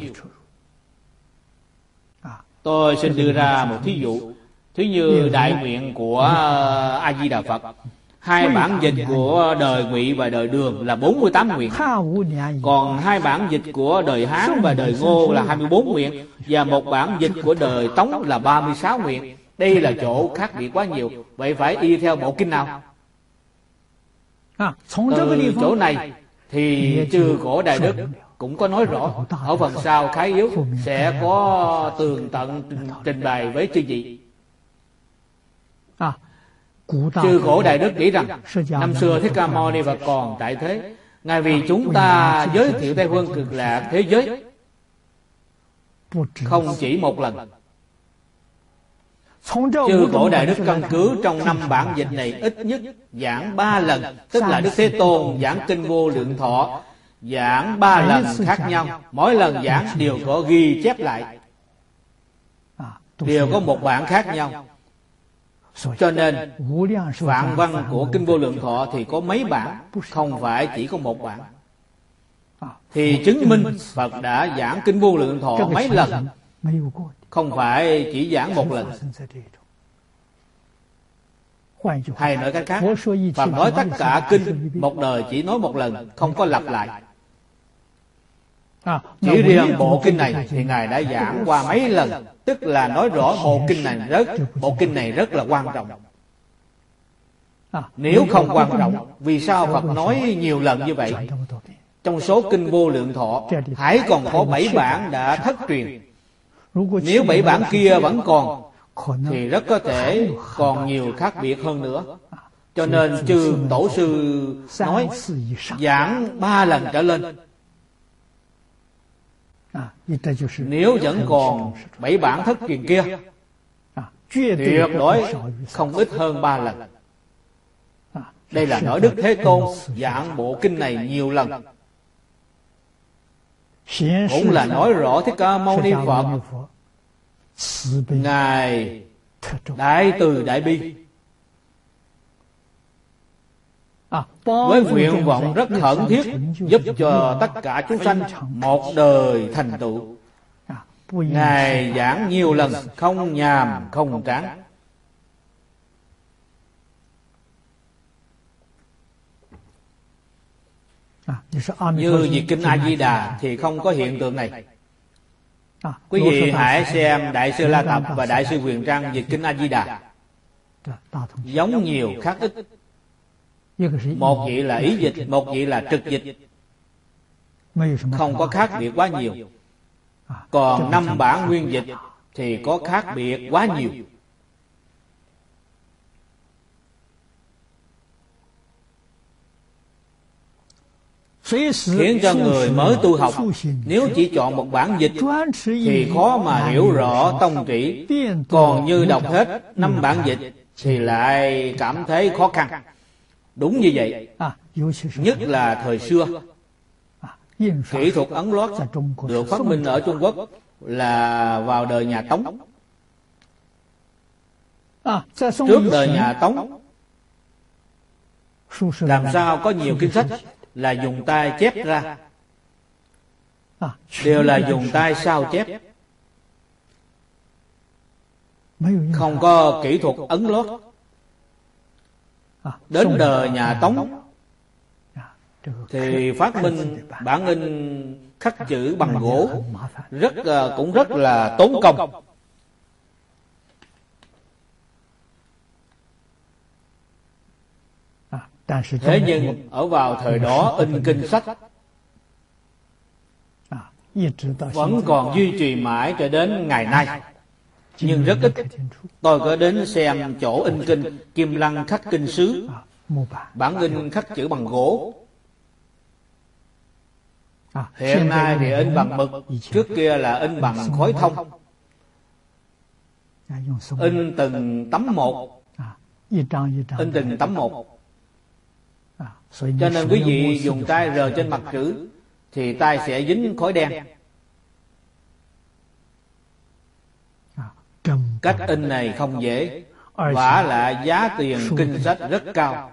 Speaker 1: Tôi xin đưa ra một thí dụ. Thí như đại nguyện của A Di Đà Phật, 2 bản dịch của đời Ngụy và đời Đường là 48 nguyện, còn 2 bản dịch của đời Hán và đời Ngô là 24 nguyện, và một bản dịch của đời Tống là 36 nguyện. Đây là chỗ khác biệt quá nhiều. Vậy phải y theo bộ kinh nào? Từ chỗ này thì Chư Khổ Đại Đức cũng có nói rõ. Ở phần sau khái yếu sẽ có tường tận trình bày với chư vị. Chư Khổ Đại Đức nghĩ rằng năm xưa Thích Ca Mâu Ni Phật còn tại thế, Ngài vì chúng ta giới thiệu Tây Phương Cực Lạc thế giới không chỉ một lần. Chư Khổ Đại Đức căn cứ trong 5 bản dịch này ít nhất giảng 3 lần, tức là Đức Thế Tôn giảng kinh Vô Lượng Thọ giảng 3 lần khác nhau, mỗi lần giảng đều có ghi chép lại, đều có một bản khác nhau. Cho nên Phạn Văn của kinh Vô Lượng Thọ thì có mấy bản, không phải chỉ có một bản. Thì chứng minh Phật đã giảng kinh Vô Lượng Thọ mấy lần, không phải chỉ giảng một lần. Hay nói cách khác, Phật nói tất cả kinh một đời chỉ nói một lần, không có lặp lại. Chỉ riêng bộ kinh này thì Ngài đã giảng qua mấy lần, tức là nói rõ bộ kinh này rất là quan trọng. Nếu không quan trọng, vì sao Phật nói nhiều lần như vậy? Trong số kinh Vô Lượng Thọ hãy còn có 7 bản đã thất truyền. Nếu 7 bản kia vẫn còn thì rất có thể còn nhiều khác biệt hơn nữa. Cho nên tổ sư nói giảng 3 lần trở lên. Nếu vẫn còn 7 bản thất truyền kia, tuyệt đối không ít hơn 3 lần. Đây là nói Đức Thế Tôn giảng bộ kinh này nhiều lần, cũng là nói rõ Thích Ca Mâu Ni Phật Ngài đại từ đại bi, với nguyện vọng rất khẩn thiết giúp cho tất cả chúng sanh một đời thành tựu. Ngài giảng nhiều lần, không nhàm không tráng. Như việc kinh A Di Đà thì không có hiện tượng này. Quý vị hãy xem Đại sư La Tập và Đại sư Huyền Trang dịch kinh A Di Đà, giống nhiều khác ít. Một vị là ý dịch, một vị là trực dịch, không có khác biệt quá nhiều. Còn 5 bản nguyên dịch thì có khác biệt quá nhiều. Khiến cho người mới tu học, nếu chỉ chọn một bản dịch thì khó mà hiểu rõ tông trị. Còn như đọc hết 5 bản dịch thì lại cảm thấy khó khăn. Đúng như vậy. Nhất là thời xưa, kỹ thuật ấn lót được phát minh ở Trung Quốc là vào đời nhà Tống. Trước đời nhà Tống, làm sao có nhiều kinh sách là dùng tay chép ra, đều là dùng tay sao chép, không có kỹ thuật ấn lót. Đến đời nhà Tống thì phát minh bản in khắc chữ bằng gỗ, cũng rất là tốn công. Thế nhưng ở vào thời đó in kinh sách vẫn còn duy trì mãi cho đến ngày nay, nhưng rất ít. Tôi có đến xem chỗ in kinh Kim Lăng khắc kinh sứ, bản in khắc chữ bằng gỗ. Hiện nay thì in bằng mực, trước kia là in bằng khối thông, in từng tấm một, in từng tấm một. Cho nên quý vị dùng tay rờ trên mặt chữ thì tay sẽ dính khói đen. Cách in này không dễ, vả lại giá tiền kinh sách rất cao,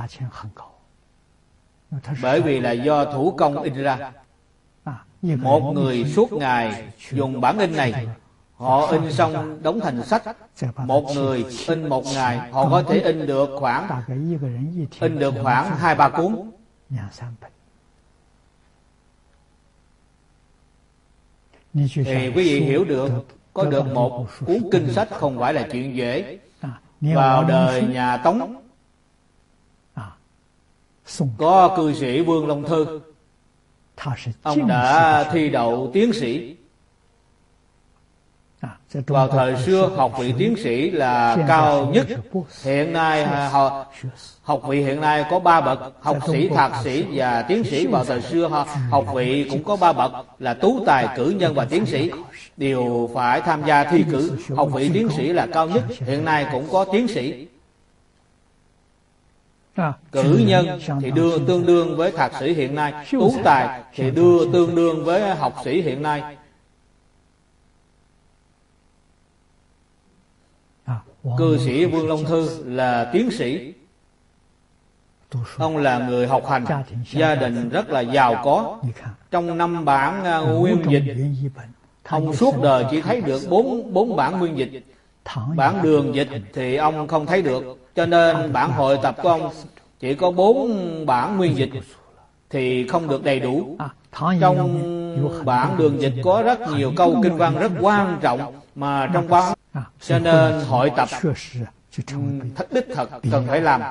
Speaker 1: bởi vì là do thủ công in ra. Một người suốt ngày dùng bản in này, họ in xong đóng thành sách. Một người in một ngày, họ có thể in được khoảng 2-3 cuốn. Thì quý vị hiểu được, có được một cuốn kinh sách không phải là chuyện dễ. Vào đời nhà Tống, có cư sĩ Vương Long Thư, ông đã thi đậu tiến sĩ. Vào thời xưa, học vị tiến sĩ là cao nhất. Hiện nay học vị hiện nay có 3 bậc: học sĩ, thạc sĩ và tiến sĩ. Vào thời xưa học vị cũng có 3 bậc là tú tài, cử nhân và tiến sĩ, đều phải tham gia thi cử. Học vị tiến sĩ là cao nhất. Hiện nay cũng có tiến sĩ. Cử nhân thì tương đương với thạc sĩ hiện nay, tú tài thì tương đương với học sĩ hiện nay. Cư sĩ Vương Long Thư là tiến sĩ. Ông là người học hành, gia đình rất là giàu có. Trong 5 bản nguyên dịch, ông suốt đời chỉ thấy được 4 bản nguyên dịch. Bản đường dịch thì ông không thấy được, cho nên bản hội tập của ông chỉ có 4 bản nguyên dịch thì không được đầy đủ. Trong bản đường dịch có rất nhiều câu kinh văn rất quan trọng mà trong bản, cho nên hội tập đích thật cần phải làm.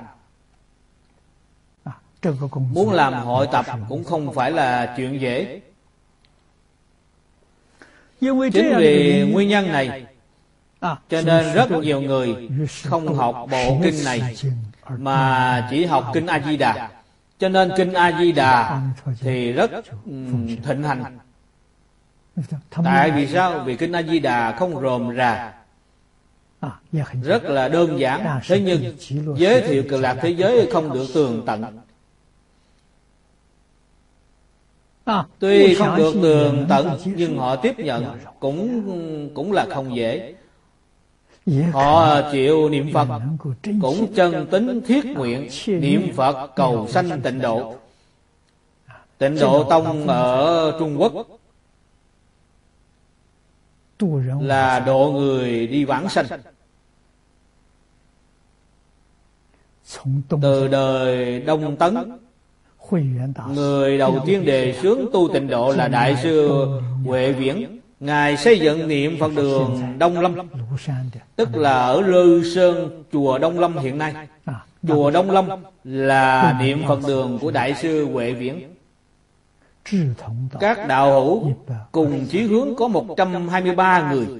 Speaker 1: Muốn làm hội tập cũng không phải là chuyện dễ. Chính vì nguyên nhân này, cho nên rất nhiều người không học bộ kinh này mà chỉ học kinh A Di Đà, cho nên kinh A Di Đà thì rất thịnh hành. Tại vì sao? Vì kinh A Di Đà không rườm rà, rất là đơn giản. Thế nhưng giới thiệu Cực Lạc thế giới không được tường tận. Tuy không được tường tận nhưng họ tiếp nhận cũng là không dễ. Họ chịu niệm Phật, cũng chân tính thiết nguyện niệm Phật cầu sanh tịnh độ. Tịnh Độ Tông ở Trung Quốc là độ người đi vãng sanh. Từ đời Đông Tấn, người đầu tiên đề xướng tu tịnh độ là Đại sư Huệ Viễn. Ngài xây dựng niệm Phật đường Đông Lâm, tức là ở Lư Sơn, chùa Đông Lâm hiện nay. Chùa Đông Lâm là niệm Phật đường của Đại sư Huệ Viễn. Các đạo hữu cùng chí hướng có 123 người.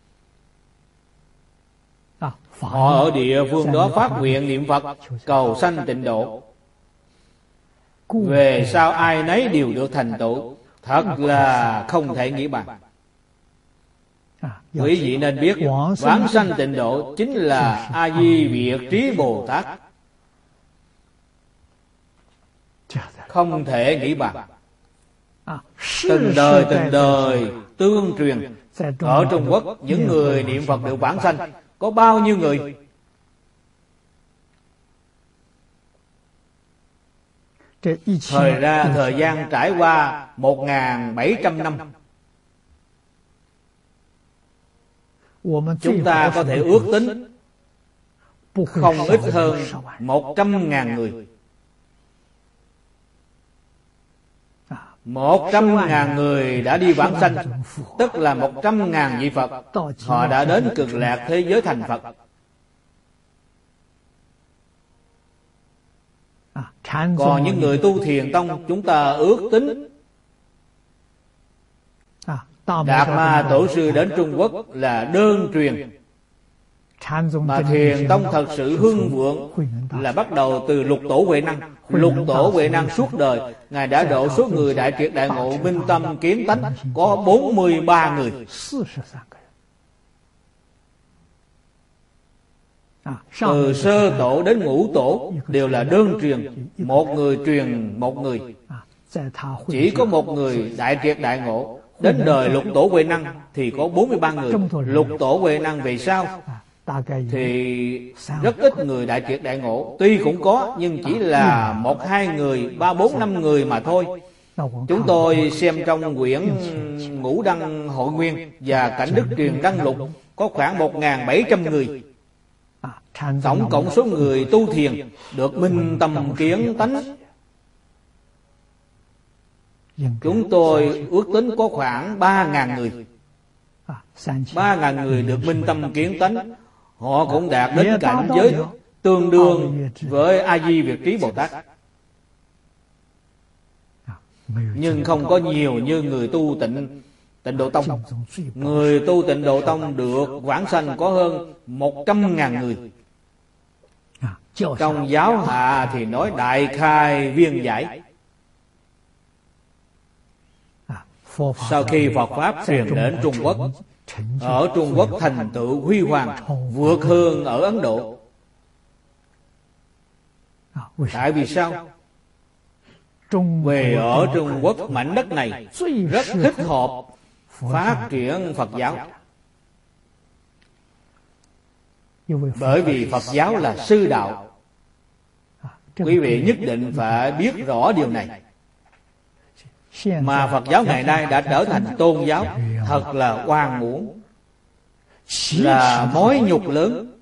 Speaker 1: Họ ở địa phương đó phát nguyện niệm Phật cầu sanh tịnh độ. Về sau ai nấy đều được thành tựu, thật là không thể nghĩ bàn. Quý vị nên biết, vãng sanh tịnh độ chính là A Di Việt Trí Bồ Tát, không thể nghĩ bàn. Từng đời tương truyền. Ở Trung Quốc, những người niệm Phật được vãng sanh có bao nhiêu người? Thời gian trải qua 1.700 năm. Chúng ta có thể ước tính không ít hơn 100.000 người. 100.000 người đã đi vãng sanh, tức là 100.000 vị Phật. Họ đã đến Cực Lạc thế giới thành Phật. Còn những người tu Thiền Tông, chúng ta ước tính Đạt Ma Tổ sư đến Trung Quốc là đơn truyền, mà Thiền Tông thật sự hưng vượng là bắt đầu từ Lục Tổ Huệ Năng. Lục Tổ Huệ Năng suốt đời Ngài đã độ số người đại triệt đại ngộ minh tâm kiến tánh có 43 người. Từ sơ tổ đến ngũ tổ đều là đơn truyền, một người truyền một người. Chỉ có một người đại triệt đại ngộ. Đến đời Lục Tổ Huệ Năng thì có 43 người. Lục Tổ Huệ Năng về sau thì rất ít người đại triệt đại ngộ. Tuy cũng có, nhưng chỉ là 1-2 người, 3-4-5 người mà thôi. Chúng tôi xem trong quyển Ngũ Đăng Hội Nguyên và Cảnh Đức Truyền Đăng Lục có khoảng 1.700 người. Tổng cộng số người tu thiền được minh tâm kiến tánh, chúng tôi ước tính có khoảng 3.000 người. 3.000 người được minh tâm kiến tánh. Họ cũng đạt đến cảnh giới tương đương với A Di Việt Trí Bồ Tát, nhưng không có nhiều như người tu Tịnh Độ Tông. Người tu Tịnh Độ Tông được vãng sanh có hơn 100.000 người. Trong giáo hạ thì nói đại khai viên giải. Sau khi Phật Pháp truyền đến Trung Quốc, ở Trung Quốc thành tựu huy hoàng, vượt hơn ở Ấn Độ. Tại vì sao? Về ở Trung Quốc, mảnh đất này rất thích hợp phát triển Phật giáo. Bởi vì Phật giáo là sư đạo. Quý vị nhất định phải biết rõ điều này. Mà Phật giáo ngày nay đã trở thành tôn giáo, thật là oan uổng, là mối nhục lớn.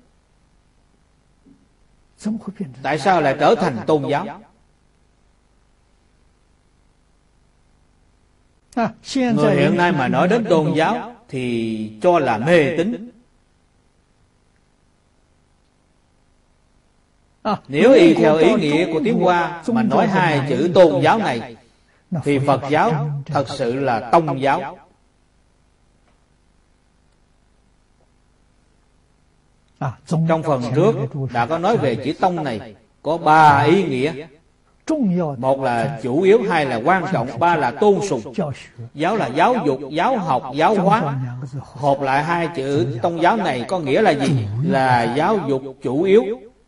Speaker 1: Tại sao lại trở thành tôn giáo? Người hiện nay mà nói đến tôn giáo thì cho là mê tín. Nếu y theo ý nghĩa của tiếng Hoa mà nói hai chữ tôn giáo này thì Phật giáo thật sự là tông giáo. Trong phần trước đã có nói về chữ tông này. có 3 ý nghĩa. Một là chủ yếu, hai là quan trọng, ba là tôn sùng. Giáo là giáo dục, giáo học, giáo hóa. Hợp lại hai chữ tôn giáo này có nghĩa là gì? Là giáo dục chủ yếu,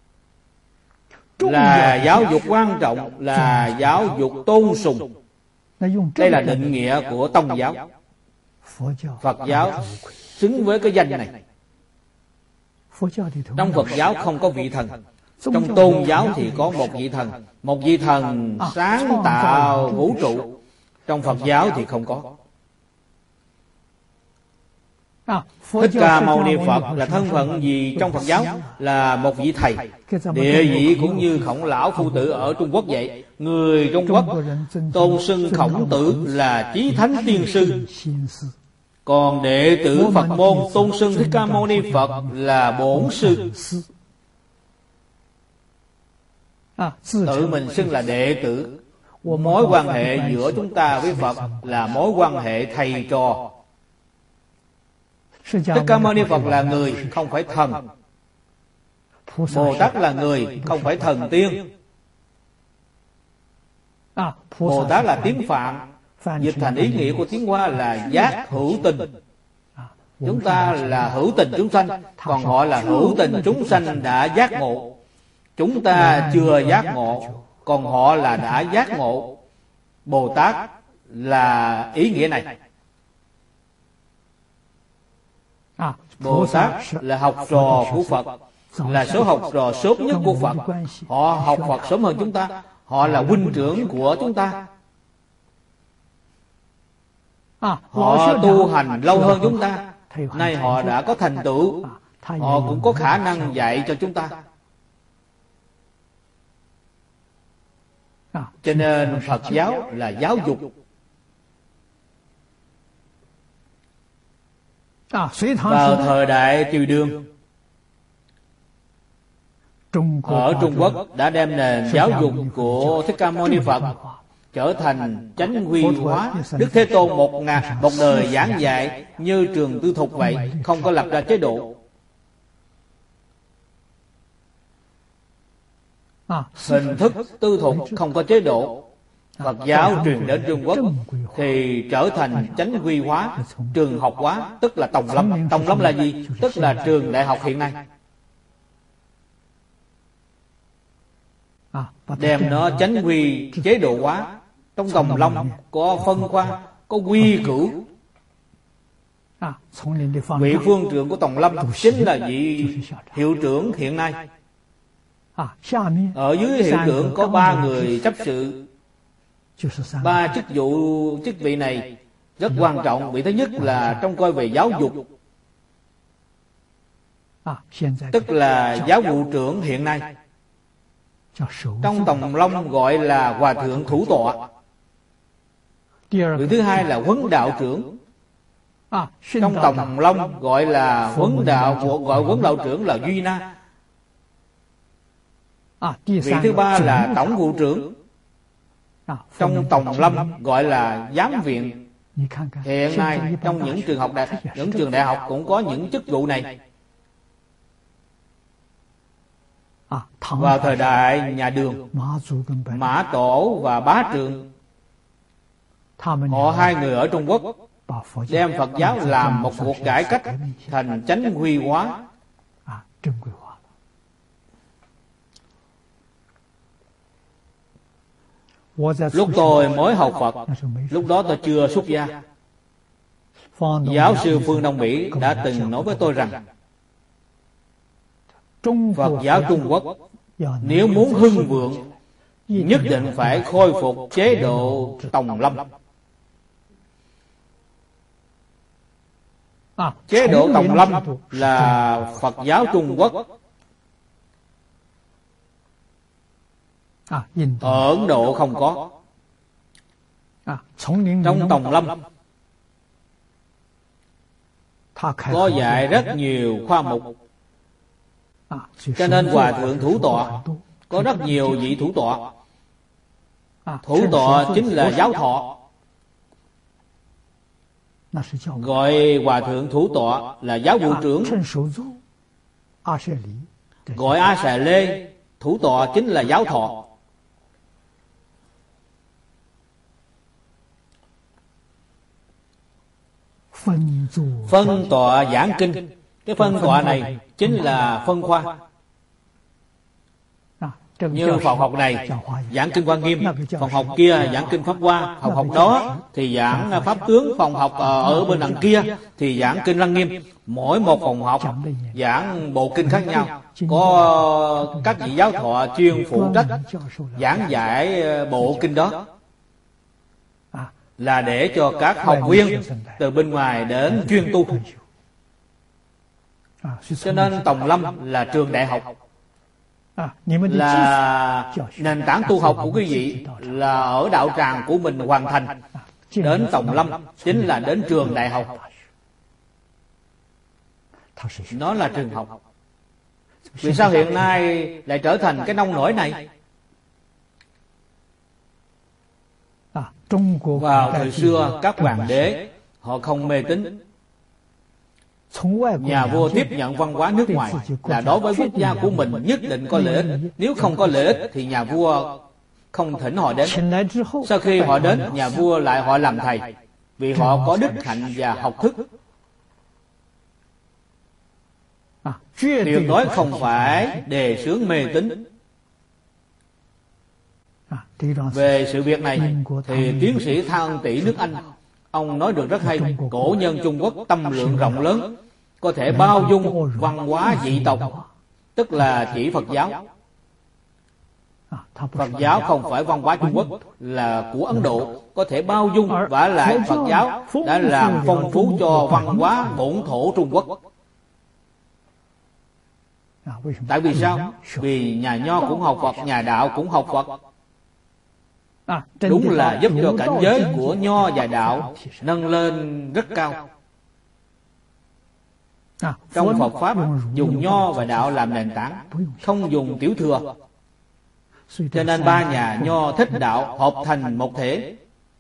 Speaker 1: là giáo dục quan trọng, là giáo dục tôn sùng. Đây là định nghĩa của tôn giáo. Phật giáo xứng với cái danh này. Trong Phật giáo không có vị thần. Trong tôn giáo thì có một vị thần. Một vị thần sáng tạo vũ trụ. Trong Phật giáo thì không có. Thích Ca Mâu Ni Phật là thân phận gì trong Phật giáo? Là một vị thầy. Địa vị cũng như Khổng Lão Phu Tử ở Trung Quốc vậy. Người Trung Quốc tôn xưng Khổng Tử là chí thánh tiên sư. Còn đệ tử Phật môn tôn xưng Thích Ca Mâu Ni Phật là bổn sư. Tự mình xưng là đệ tử. Mối quan hệ giữa chúng ta với Phật là mối quan hệ thầy trò. Thích Ca Mâu Ni Phật là người, không phải thần. Bồ Tát là người, không phải thần tiên. Bồ Tát là tiếng Phạn, dịch thành ý nghĩa của tiếng Hoa là giác hữu tình. Chúng ta là hữu tình chúng sanh, còn họ là hữu tình chúng sanh đã giác ngộ. Chúng ta chưa giác ngộ, còn họ là đã giác ngộ. Bồ Tát là ý nghĩa này. Bồ Tát là học trò của Phật, là số học trò sớm nhất của Phật. Họ học Phật sớm hơn chúng ta. Họ là huynh trưởng của chúng ta. Họ tu hành lâu hơn chúng ta. Nay họ đã có thành tựu. Họ cũng có khả năng dạy cho chúng ta. Cho nên Phật giáo là giáo dục. Vào thời đại Triều Đường, ở Trung Quốc đã đem nền giáo dục của Thích Ca Mâu Ni Phật trở thành chánh huy hóa. Đức Thế Tôn một đời giảng dạy như trường tư thục vậy, không có lập ra chế độ. Hình thức tư thục không có chế độ. Phật giáo truyền đến Trung Quốc thì trở thành chánh huy hóa, trường học hóa, tức là Tòng Lâm. Tòng Lâm là gì? Tức là trường đại học hiện nay. Đem nó chánh huy chế độ hóa. Trong Tòng Lâm có phân khoa, có quy cửu. Vị phương trưởng của Tòng Lâm chính là vị hiệu trưởng hiện nay. Ở dưới hiệu trưởng có 3 người chấp sự. 3 chức vị này rất quan trọng. Vị thứ nhất là trông coi về giáo dục, tức là giáo vụ trưởng hiện nay. Trong Tòng Lâm gọi là Hòa Thượng Thủ Tọa. Vị thứ hai là huấn đạo trưởng. Trong Tòng Lâm gọi là huấn đạo trưởng là Duy Na. Vị thứ ba là tổng vụ trưởng. Trong Tòng Lâm gọi là giám viện. Hiện nay trong những trường đại học cũng có những chức vụ này. Vào thời đại nhà Đường, Mã Tổ và Bá Trượng, họ 2 người ở Trung Quốc đem Phật giáo làm một cuộc cải cách thành chánh huy hóa. Lúc tôi mới học Phật, lúc đó tôi chưa xuất gia. Giáo sư Phương Đông Mỹ đã từng nói với tôi rằng Phật giáo Trung Quốc nếu muốn hưng vượng, nhất định phải khôi phục chế độ Tòng Lâm. Chế độ Tòng Lâm là Phật giáo Trung Quốc. Ở Ấn Độ không có. Trong Tòng Lâm có dạy rất nhiều khoa mục. Cho nên Hòa Thượng Thủ Tọa có rất nhiều vị thủ tọa. Thủ tọa chính là giáo thọ. Gọi Hòa Thượng Thủ Tọa là giáo vụ trưởng. Gọi A Xà Lê Thủ tọa chính là giáo thọ. Phân tọa giảng kinh. Cái phân tọa này chính là phân khoa. Như phòng học này giảng kinh Hoa Nghiêm, phòng học kia giảng kinh Pháp Hoa, phòng học đó thì giảng Pháp Tướng, phòng học ở bên đằng kia thì giảng kinh Lăng Nghiêm. Mỗi một phòng học giảng bộ kinh khác nhau. Có các vị giáo thọ chuyên phụ trách giảng giải bộ kinh đó, là để cho các học viên từ bên ngoài đến chuyên tu. Cho nên Tòng Lâm là trường đại học, là nền tảng tu học của quý vị là ở đạo tràng của mình hoàn thành. Đến Tòng Lâm chính là đến trường đại học. Nó là trường học. Vì sao hiện nay lại trở thành cái nông nổi này? Vào thời xưa các hoàng đế họ không mê tín. Nhà vua tiếp nhận văn hóa nước ngoài là đối với quốc gia của mình nhất định có lợi ích. Nếu không có lợi ích thì nhà vua không thỉnh họ đến. Sau khi họ đến, nhà vua lại họ làm thầy, vì họ có đức hạnh và học thức. Tuyệt đối không phải đề xướng mê tín. Về sự việc này thì tiến sĩ Thang Tỷ nước Anh, ông nói được rất hay. Cổ nhân Trung Quốc tâm lượng rộng lớn, có thể bao dung văn hóa dị tộc, tức là chỉ Phật giáo. Phật giáo không phải văn hóa Trung Quốc, là của Ấn Độ, có thể bao dung. Vả lại Phật giáo đã làm phong phú cho văn hóa bổn thổ Trung Quốc. Tại vì sao? Vì nhà Nho cũng học Phật, nhà Đạo cũng học Phật. Đúng là giúp cho cảnh giới của Nho và Đạo nâng lên rất cao. Trong Phật Pháp dùng Nho và Đạo làm nền tảng, không dùng tiểu thừa. Cho nên ba nhà Nho Thích Đạo hợp thành một thể.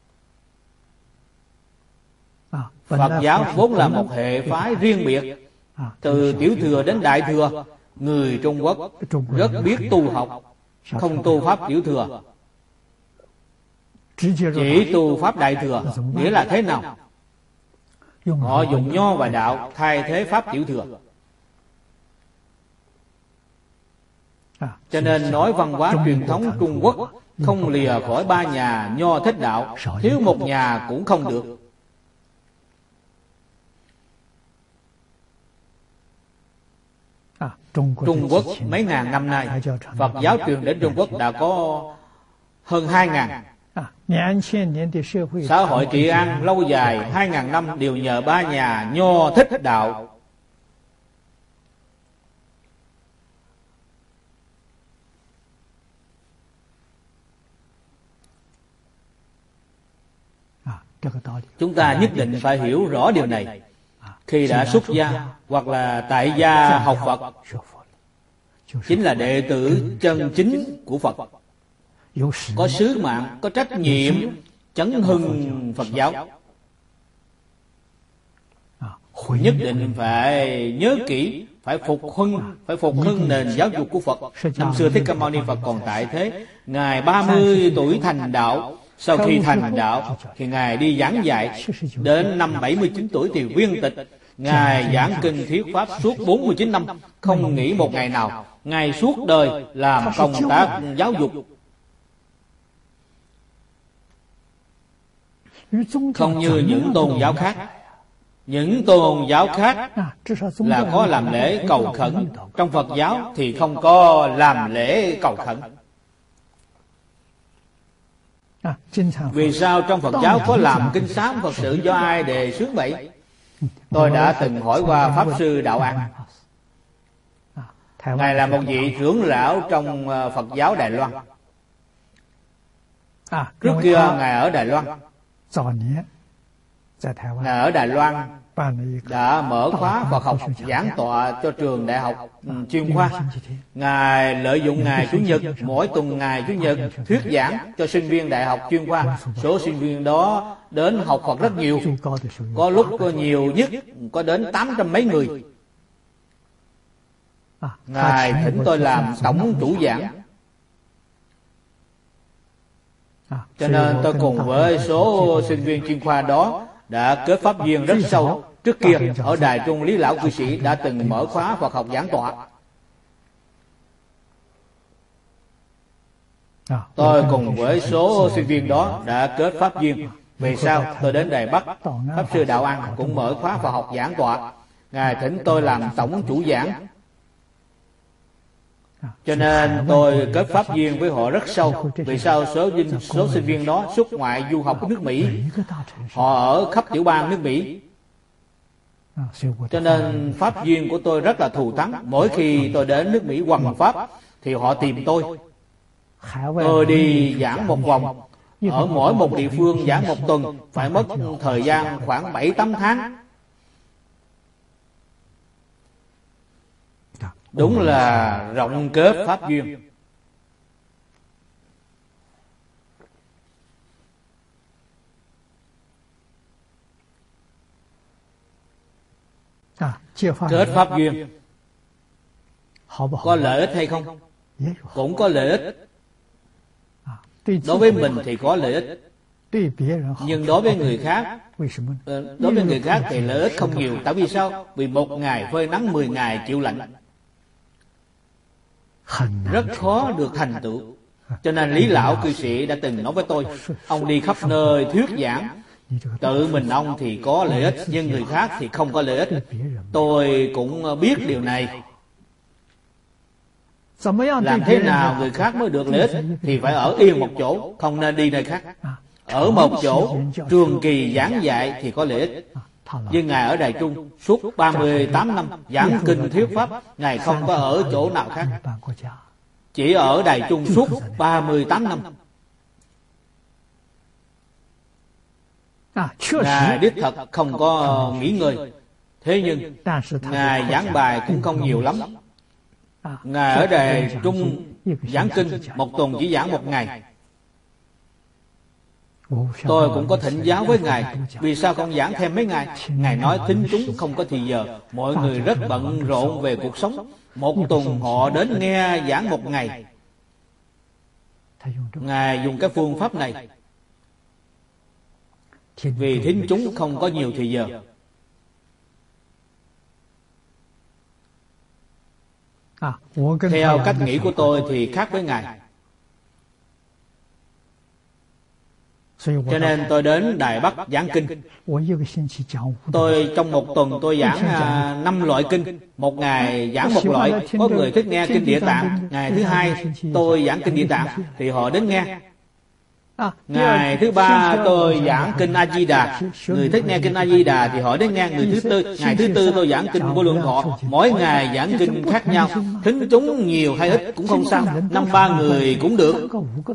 Speaker 1: Phật giáo vốn là một hệ phái riêng biệt. Từ tiểu thừa đến đại thừa, người Trung Quốc rất biết tu học, không tu pháp tiểu thừa, chỉ tu pháp đại thừa. Nghĩa là thế nào? Họ dùng Nho và Đạo thay thế pháp tiểu thừa. Cho nên nói văn hóa truyền thống Trung Quốc không lìa khỏi ba nhà Nho Thích Đạo, thiếu một nhà cũng không được. Trung Quốc mấy ngàn năm nay, Phật giáo truyền đến Trung Quốc đã có hơn 2.000. Xã hội trị an lâu dài 2.000 năm đều nhờ ba nhà Nho Thích Đạo. Chúng ta nhất định phải hiểu rõ điều này. Khi đã xuất gia hoặc là tại gia học Phật, chính là đệ tử chân chính của Phật, có sứ mạng, có trách nhiệm chấn hưng Phật giáo. Nhất định phải nhớ kỹ, phải phục hưng nền giáo dục của Phật. Năm xưa Thích Ca Mâu Ni Phật còn tại thế, Ngài 30 tuổi thành đạo. Sau khi thành đạo thì Ngài đi giảng dạy. Đến năm 79 tuổi thì viên tịch. Ngài giảng kinh thuyết pháp suốt 49 năm, không nghỉ một ngày nào. Ngài suốt đời làm công tác giáo dục, không như những tôn giáo khác. Những tôn giáo khác là có làm lễ cầu khẩn, trong Phật giáo thì không có làm lễ cầu khẩn. Vì sao trong Phật giáo có làm kinh sám Phật sự, do ai đề xướng vậy? Tôi đã từng hỏi qua Pháp Sư Đạo An. Ngài là một vị trưởng lão trong Phật giáo Đài Loan. Trước kia Ngài ở Đài Loan. Ngài ở Đài Loan đã mở khóa Phật học giảng tọa cho trường đại học chuyên khoa. Ngài lợi dụng ngày Chủ nhật, mỗi tuần ngày Chủ nhật thuyết giảng cho sinh viên đại học chuyên khoa. Số sinh viên đó đến học Phật rất nhiều, có lúc có nhiều nhất có đến 800 mấy người. Ngài thỉnh tôi làm tổng chủ giảng. Cho nên tôi cùng với số sinh viên chuyên khoa đó đã kết pháp duyên rất sâu. Trước kia ở Đài Trung, Lý Lão Cư Sĩ đã từng mở khóa Phật học giảng tọa. Tôi cùng với số sinh viên đó đã kết pháp duyên. Vì sao tôi đến Đài Bắc, Pháp Sư Đạo An cũng mở khóa Phật học giảng tọa. Ngài thỉnh tôi làm tổng chủ giảng. Cho nên tôi kết pháp duyên với họ rất sâu. Vì sao số sinh viên đó xuất ngoại du học nước Mỹ, họ ở khắp tiểu bang nước Mỹ. Cho nên pháp duyên của tôi rất là thù thắng. Mỗi khi tôi đến nước Mỹ hoằng pháp thì họ tìm tôi. Tôi đi giảng một vòng, ở mỗi một địa phương giảng một tuần, phải mất thời gian khoảng 7-8 tháng. Đúng là rộng kết pháp duyên. Kết pháp duyên có lợi ích hay không? Cũng có lợi ích. Đối với mình thì có lợi ích, nhưng đối với người khác thì lợi ích không nhiều. Tại vì sao? Vì một ngày phơi nắng, 10 ngày chịu lạnh, rất khó được thành tựu. Cho nên Lý Lão Cư Sĩ đã từng nói với tôi, ông đi khắp nơi thuyết giảng, tự mình ông thì có lợi ích, nhưng người khác thì không có lợi ích. Tôi cũng biết điều này. Làm thế nào người khác mới được lợi ích? Thì phải ở yên một chỗ, không nên đi nơi khác. Ở một chỗ trường kỳ giảng dạy thì có lợi ích. Như Ngài ở Đài Trung suốt 38 năm giảng kinh thuyết pháp, Ngài không có ở chỗ nào khác, chỉ ở Đài Trung suốt 38 năm. Ngài đích thật không có nghỉ ngơi. Thế nhưng Ngài giảng bài cũng không nhiều lắm. Ngài ở Đài Trung giảng kinh một tuần chỉ giảng một ngày. Tôi cũng có thỉnh giáo với Ngài, vì sao không giảng thêm mấy ngày? Ngài nói thính chúng không có thì giờ, mọi người rất bận rộn về cuộc sống, một tuần họ đến nghe giảng một ngày. Ngài dùng cái phương pháp này, vì thính chúng không có nhiều thì giờ. Theo cách nghĩ của tôi thì khác với Ngài. Cho nên tôi đến Đài Bắc giảng kinh. Tôi trong một tuần tôi giảng 5 loại kinh. Một ngày giảng một loại. Có người thích nghe kinh Địa Tạng. Ngày thứ hai tôi giảng kinh Địa Tạng thì họ đến nghe. Ngày thứ ba tôi giảng kinh A Di Đà. Người thích nghe kinh A Di Đà thì họ đến nghe. Ngày thứ tư tôi giảng kinh Vô Lượng Thọ. Mỗi ngày giảng kinh khác nhau. Thính chúng nhiều hay ít cũng không sao. 5-3 người cũng được,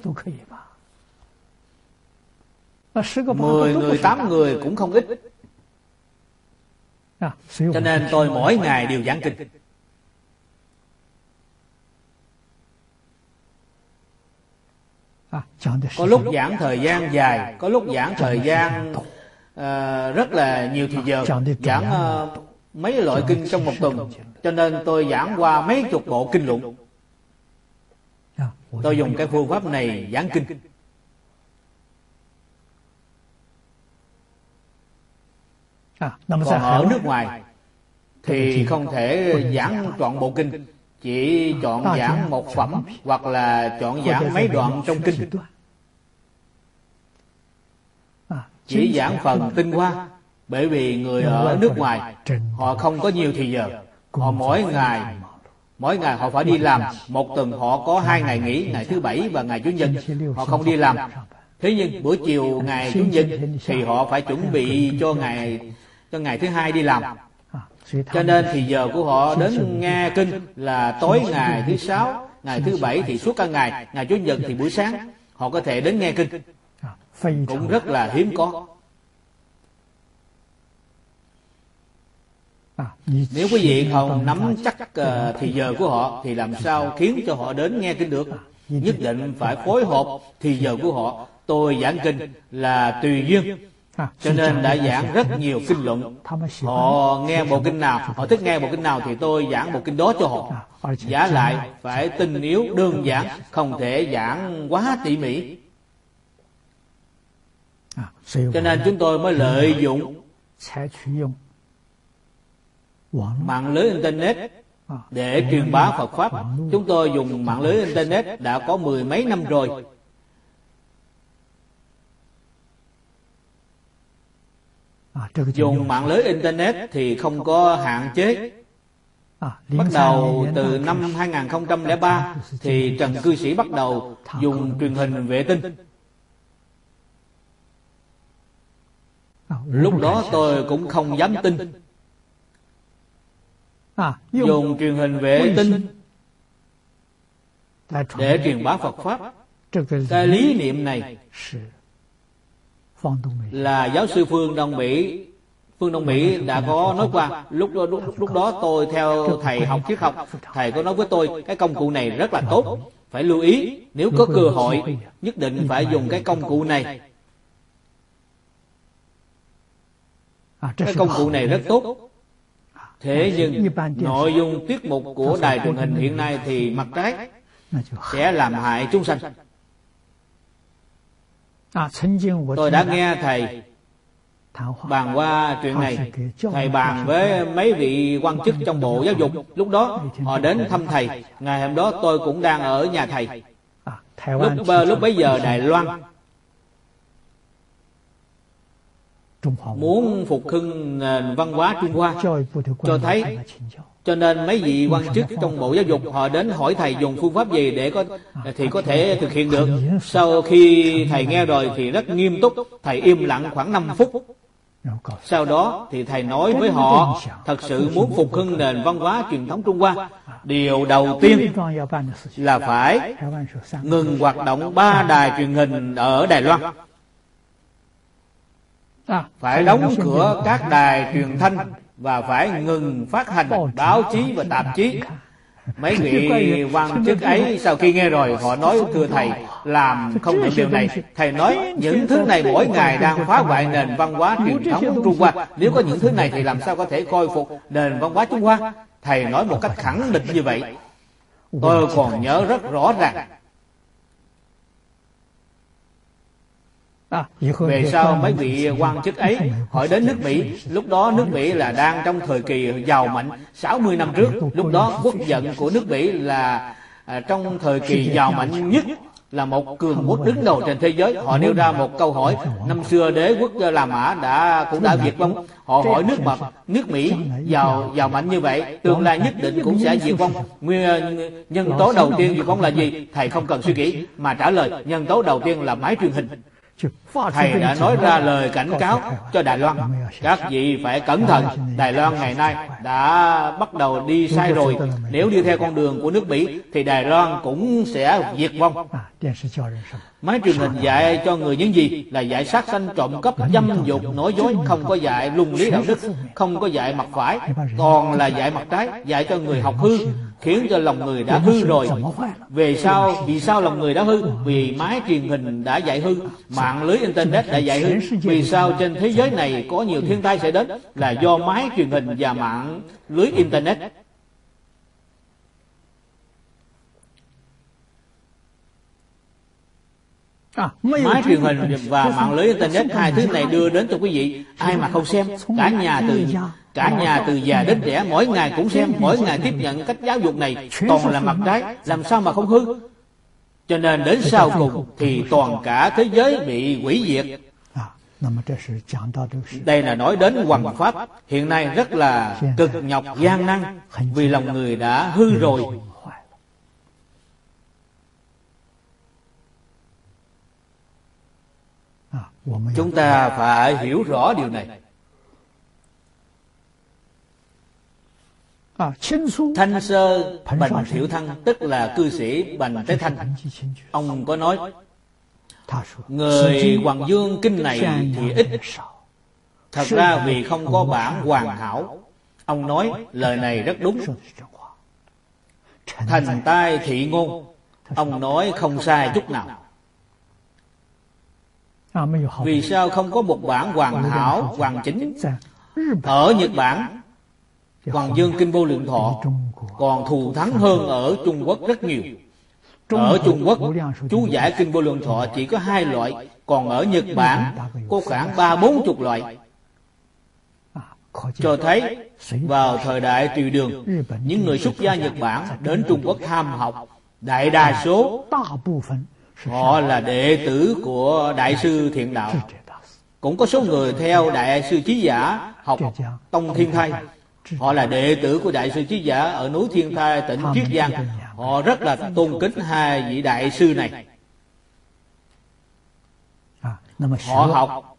Speaker 1: 10 người, 8 người cũng không ít. Cho nên tôi mỗi ngày đều giảng kinh. Có lúc giảng thời gian dài, có lúc giảng thời gian rất là nhiều thì giờ, giảng mấy loại kinh trong một tuần. Cho nên tôi giảng qua mấy chục bộ kinh luận. Tôi dùng cái phương pháp này giảng kinh. Còn ở nước ngoài thì không thể giảng trọn bộ kinh, chỉ chọn giảng một phẩm hoặc là chọn giảng mấy đoạn trong kinh, chỉ giảng phần tinh hoa. Bởi vì người ở nước ngoài họ không có nhiều thì giờ, họ mỗi ngày họ phải đi làm. Một tuần họ có 2 ngày nghỉ, ngày thứ Bảy và ngày Chủ nhật họ không đi làm. Thế nhưng buổi chiều ngày Chủ nhật thì họ phải chuẩn bị cho ngày thứ Hai đi làm. Cho nên thì giờ của họ đến nghe kinh là tối ngày thứ Sáu, ngày thứ Bảy thì suốt cả ngày, ngày Chủ nhật thì buổi sáng họ có thể đến nghe kinh. Cũng rất là hiếm có. Nếu quý vị không nắm chắc thì giờ của họ thì làm sao khiến cho họ đến nghe kinh được? Nhất định phải phối hợp thì giờ của họ. Tôi giảng kinh là tùy duyên, cho nên đã giảng rất nhiều kinh luận. Họ nghe bộ kinh nào, họ thích nghe bộ kinh nào thì tôi giảng bộ kinh đó cho họ. Giả lại phải tinh yếu, đơn giản, không thể giảng quá tỉ mỉ. Cho nên chúng tôi mới lợi dụng mạng lưới Internet để truyền bá Phật Pháp. Chúng tôi dùng mạng lưới Internet đã có 10 mấy năm rồi. Dùng mạng lưới Internet thì không có hạn chế. Bắt đầu từ năm 2003 thì Trần Cư Sĩ bắt đầu dùng truyền hình vệ tinh. Lúc đó tôi cũng không dám tin. Dùng truyền hình vệ tinh để truyền bá Phật Pháp. Cái lý niệm này là giáo sư Phương Đông Mỹ đã có nói qua. Lúc đó tôi theo thầy học triết học, thầy có nói với tôi cái công cụ này rất là tốt, phải lưu ý, nếu có cơ hội nhất định phải dùng cái công cụ này. Cái công cụ này rất tốt. Thế nhưng nội dung tiết mục của đài truyền hình hiện nay thì mặt trái, sẽ làm hại chúng sanh. Tôi đã nghe thầy bàn qua chuyện này. Thầy bàn với mấy vị quan chức trong Bộ Giáo dục. Lúc đó họ đến thăm thầy. Ngày hôm đó tôi cũng đang ở nhà thầy. Lúc bấy giờ Đài Loan muốn phục hưng nền văn hóa Trung Hoa cho thấy. Cho nên mấy vị quan chức trong Bộ Giáo dục họ đến hỏi thầy dùng phương pháp gì để có thể thực hiện được. Sau khi thầy nghe rồi thì rất nghiêm túc. Thầy im lặng khoảng 5 phút. Sau đó thì thầy nói với họ, thật sự muốn phục hưng nền văn hóa truyền thống Trung Hoa, điều đầu tiên là phải ngừng hoạt động 3 đài truyền hình ở Đài Loan. Phải đóng cửa các đài truyền thanh và phải ngừng phát hành báo chí và tạp chí. Mấy vị quan chức ấy sau khi nghe rồi họ nói, thưa thầy, làm không được điều này. Thầy nói những thứ này mỗi ngày đang phá hoại nền văn hóa truyền thống Trung Hoa. Nếu có những thứ này thì làm sao có thể khôi phục nền văn hóa Trung Hoa? Thầy nói một cách khẳng định như vậy. Tôi còn nhớ rất rõ ràng. Về sau mấy vị quan chức ấy hỏi đến nước Mỹ. Lúc đó nước Mỹ là đang trong thời kỳ giàu mạnh 60 năm trước. Lúc đó quốc vận của nước Mỹ là trong thời kỳ giàu mạnh nhất, là một cường quốc đứng đầu trên thế giới. Họ nêu ra một câu hỏi. Năm xưa đế quốc La Mã cũng đã diệt vong. Họ hỏi nước Mỹ giàu mạnh như vậy, tương lai nhất định cũng sẽ diệt vong. Nguyên nhân tố đầu tiên diệt vong là gì? Thầy không cần suy nghĩ mà trả lời, nhân tố đầu tiên là máy truyền hình. Thầy đã nói ra lời cảnh cáo cho Đài Loan. Các vị phải cẩn thận. Đài Loan ngày nay đã bắt đầu đi sai rồi. Nếu đi theo con đường của nước Mỹ thì Đài Loan cũng sẽ diệt vong. Máy truyền hình dạy cho người những gì? Là dạy sát sanh, trộm cắp, dâm dục, nói dối. Không có dạy luân lý đạo đức, không có dạy mặt phải, toàn là dạy mặt trái. Dạy cho người học hư, khiến cho lòng người đã hư rồi. Vì sao lòng người đã hư? Vì máy truyền hình đã dạy hư, mạng lưới Internet đã dạy hư. Vì sao trên thế giới này có nhiều thiên tai sẽ đến? Là do máy truyền hình và mạng lưới Internet. Máy truyền hình và mạng lưới Internet, hai thứ này đưa đến cho quý vị. Ai mà không xem? Cả nhà từ già đến trẻ mỗi ngày cũng xem, mỗi ngày tiếp nhận cách giáo dục này, toàn là mặt trái, làm sao mà không hư? Cho nên đến sau cùng thì toàn cả thế giới bị hủy diệt. Đây là nói đến hoằng pháp hiện nay rất là cực nhọc gian nan, vì lòng người đã hư rồi. Chúng ta phải hiểu rõ điều này. Thanh Sơ Bành Thiệu Thăng, tức là cư sĩ Bành Tế Thanh, ông có nói người Hoàng Dương kinh này thì ít. Thật ra vì không có bản hoàn hảo. Ông nói lời này rất đúng. Thành tai thị ngôn, ông nói không sai chút nào. Vì sao không có một bản hoàn hảo, hoàn chỉnh? Ở Nhật Bản, Hoàng Dương kinh Vô Lượng Thọ còn thù thắng hơn ở Trung Quốc rất nhiều. Ở Trung Quốc, chú giải Kinh Vô Lượng Thọ chỉ có 2 loại, còn ở Nhật Bản có khoảng 30-40 loại. Cho thấy vào thời đại Triều Đường, những người xuất gia Nhật Bản đến Trung Quốc tham học, đại đa số họ là đệ tử của Đại sư Thiện Đạo. Cũng có số người theo Đại sư Chí Giả học Tông Thiên Thai, họ là đệ tử của Đại sư Chí Giả ở núi Thiên Thai, tỉnh Chiết Giang. Họ rất là tôn kính 2 vị đại sư này. Họ học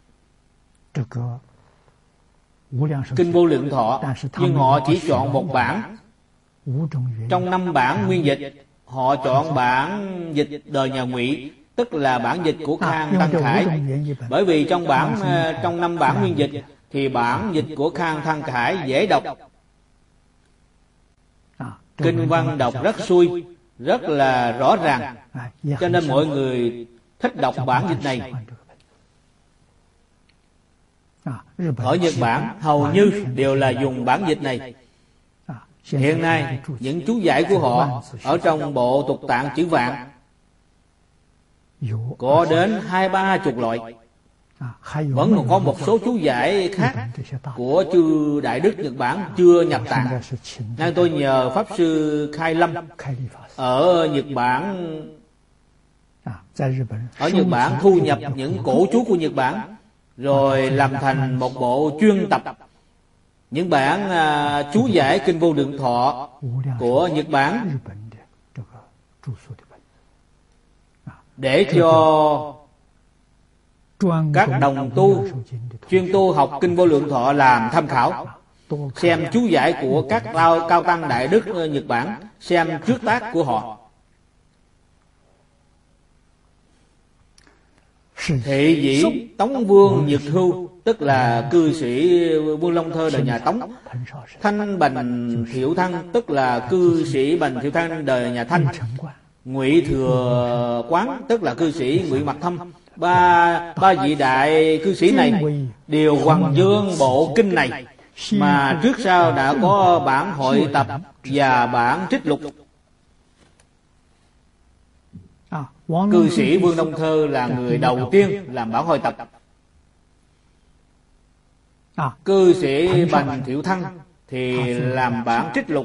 Speaker 1: Kinh Vô Lượng Thọ, nhưng họ chỉ chọn một bản trong 5 bản nguyên dịch. Họ chọn bản dịch đời nhà Ngụy, tức là bản dịch của Khang Tăng Khải. Bởi vì trong 5 bản nguyên dịch thì bản dịch của Khang Tăng Khải dễ đọc, kinh văn đọc rất xuôi, rất là rõ ràng, cho nên mọi người thích đọc bản dịch này. Ở Nhật Bản hầu như đều là dùng bản dịch này. Hiện nay những chú giải của họ ở trong bộ Tục Tạng Chữ Vạn có đến 20-30 loại. Vẫn còn có một số chú giải khác của chư Đại Đức Nhật Bản chưa nhập tạng. Nên tôi nhờ Pháp Sư Khai Lâm ở Nhật Bản thu nhập những cổ chú của Nhật Bản, rồi làm thành một bộ chuyên tập những bản chú giải Kinh Vô Lượng Thọ của Nhật Bản, để cho các đồng tu chuyên tu học Kinh Vô Lượng Thọ làm tham khảo, xem chú giải của các cao tăng Đại Đức Nhật Bản, xem trước tác của họ. Thị dĩ Tống Vương Nhật Hưu, tức là cư sĩ Vương Long Thơ đời nhà Tống. Thanh Bành Thiệu Thăng, tức là cư sĩ Bành Thiệu Thăng đời nhà Thanh. Ngụy Thừa Quán, tức là cư sĩ Ngụy Mặc Thâm. Ba vị đại cư sĩ này đều hoằng dương bộ kinh này, mà trước sau đã có bản hội tập và bản trích lục. Cư sĩ Vương Long Thơ là người đầu tiên làm bản hội tập. Cư sĩ Bành Thiệu Thăng thì làm bản trích lục.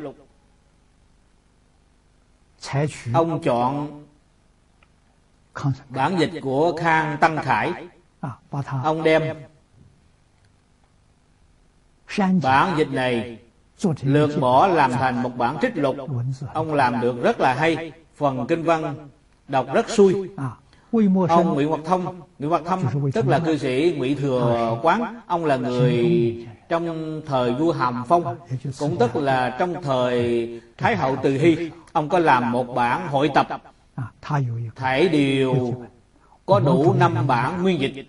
Speaker 1: Ông chọn bản dịch của Khang Tăng Khải. Ông đem bản dịch này lược bỏ làm thành một bản trích lục. Ông làm được rất là hay, phần kinh văn đọc rất xuôi. Ông Ngụy Hoặc Thâm tức là cư sĩ Ngụy Thừa Quán. Ông là người trong thời vua Hàm Phong, cũng tức là trong thời Thái hậu Từ Hy. Ông có làm một bản hội tập, thảy đều có đủ 5 bản nguyên dịch.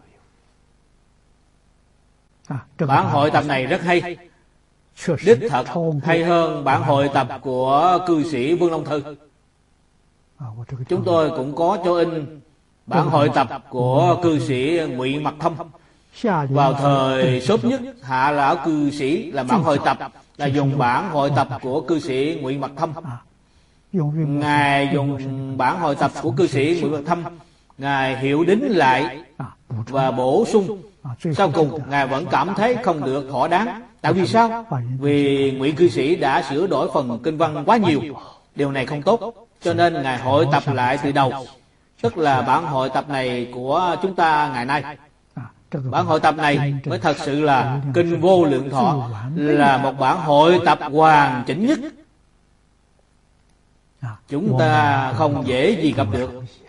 Speaker 1: Bản hội tập này rất hay, đích thật hay hơn bản hội tập của cư sĩ Vương Long Thư. Chúng tôi cũng có cho in bản hội tập của cư sĩ Ngụy Mặc Thâm. Vào thời sớm nhất, Hạ lão cư sĩ làm bản hội tập là dùng bản hội tập của cư sĩ Ngụy Mặc Thâm. Ngài dùng bản hội tập của cư sĩ Ngụy Mặc Thâm, Ngài hiệu đính lại và bổ sung. Sau cùng Ngài vẫn cảm thấy không được thỏa đáng. Tại vì sao? Vì Ngụy cư sĩ đã sửa đổi phần kinh văn quá nhiều. Điều này không tốt, cho nên Ngài hội tập lại từ đầu. Tức là bản hội tập này của chúng ta ngày nay, bản hội tập này mới thật sự là Kinh Vô Lượng Thọ, là một bản hội tập hoàn chỉnh nhất. Chúng ta không dễ gì gặp được.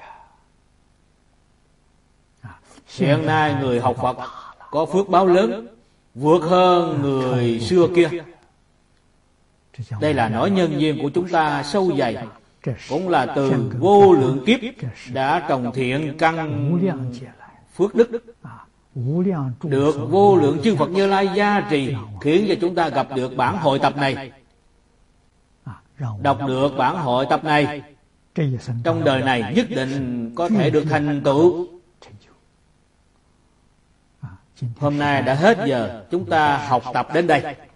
Speaker 1: Hiện nay người học Phật có phước báo lớn, vượt hơn người xưa kia. Đây là nói nhân duyên của chúng ta sâu dày, cũng là từ vô lượng kiếp đã trồng thiện căn phước đức, được vô lượng chư Phật Như Lai gia trì, khiến cho chúng ta gặp được bản hội tập này. Đọc được bản hội tập này, trong đời này nhất định có thể được thành tựu. Hôm nay đã hết giờ, chúng ta học tập đến đây.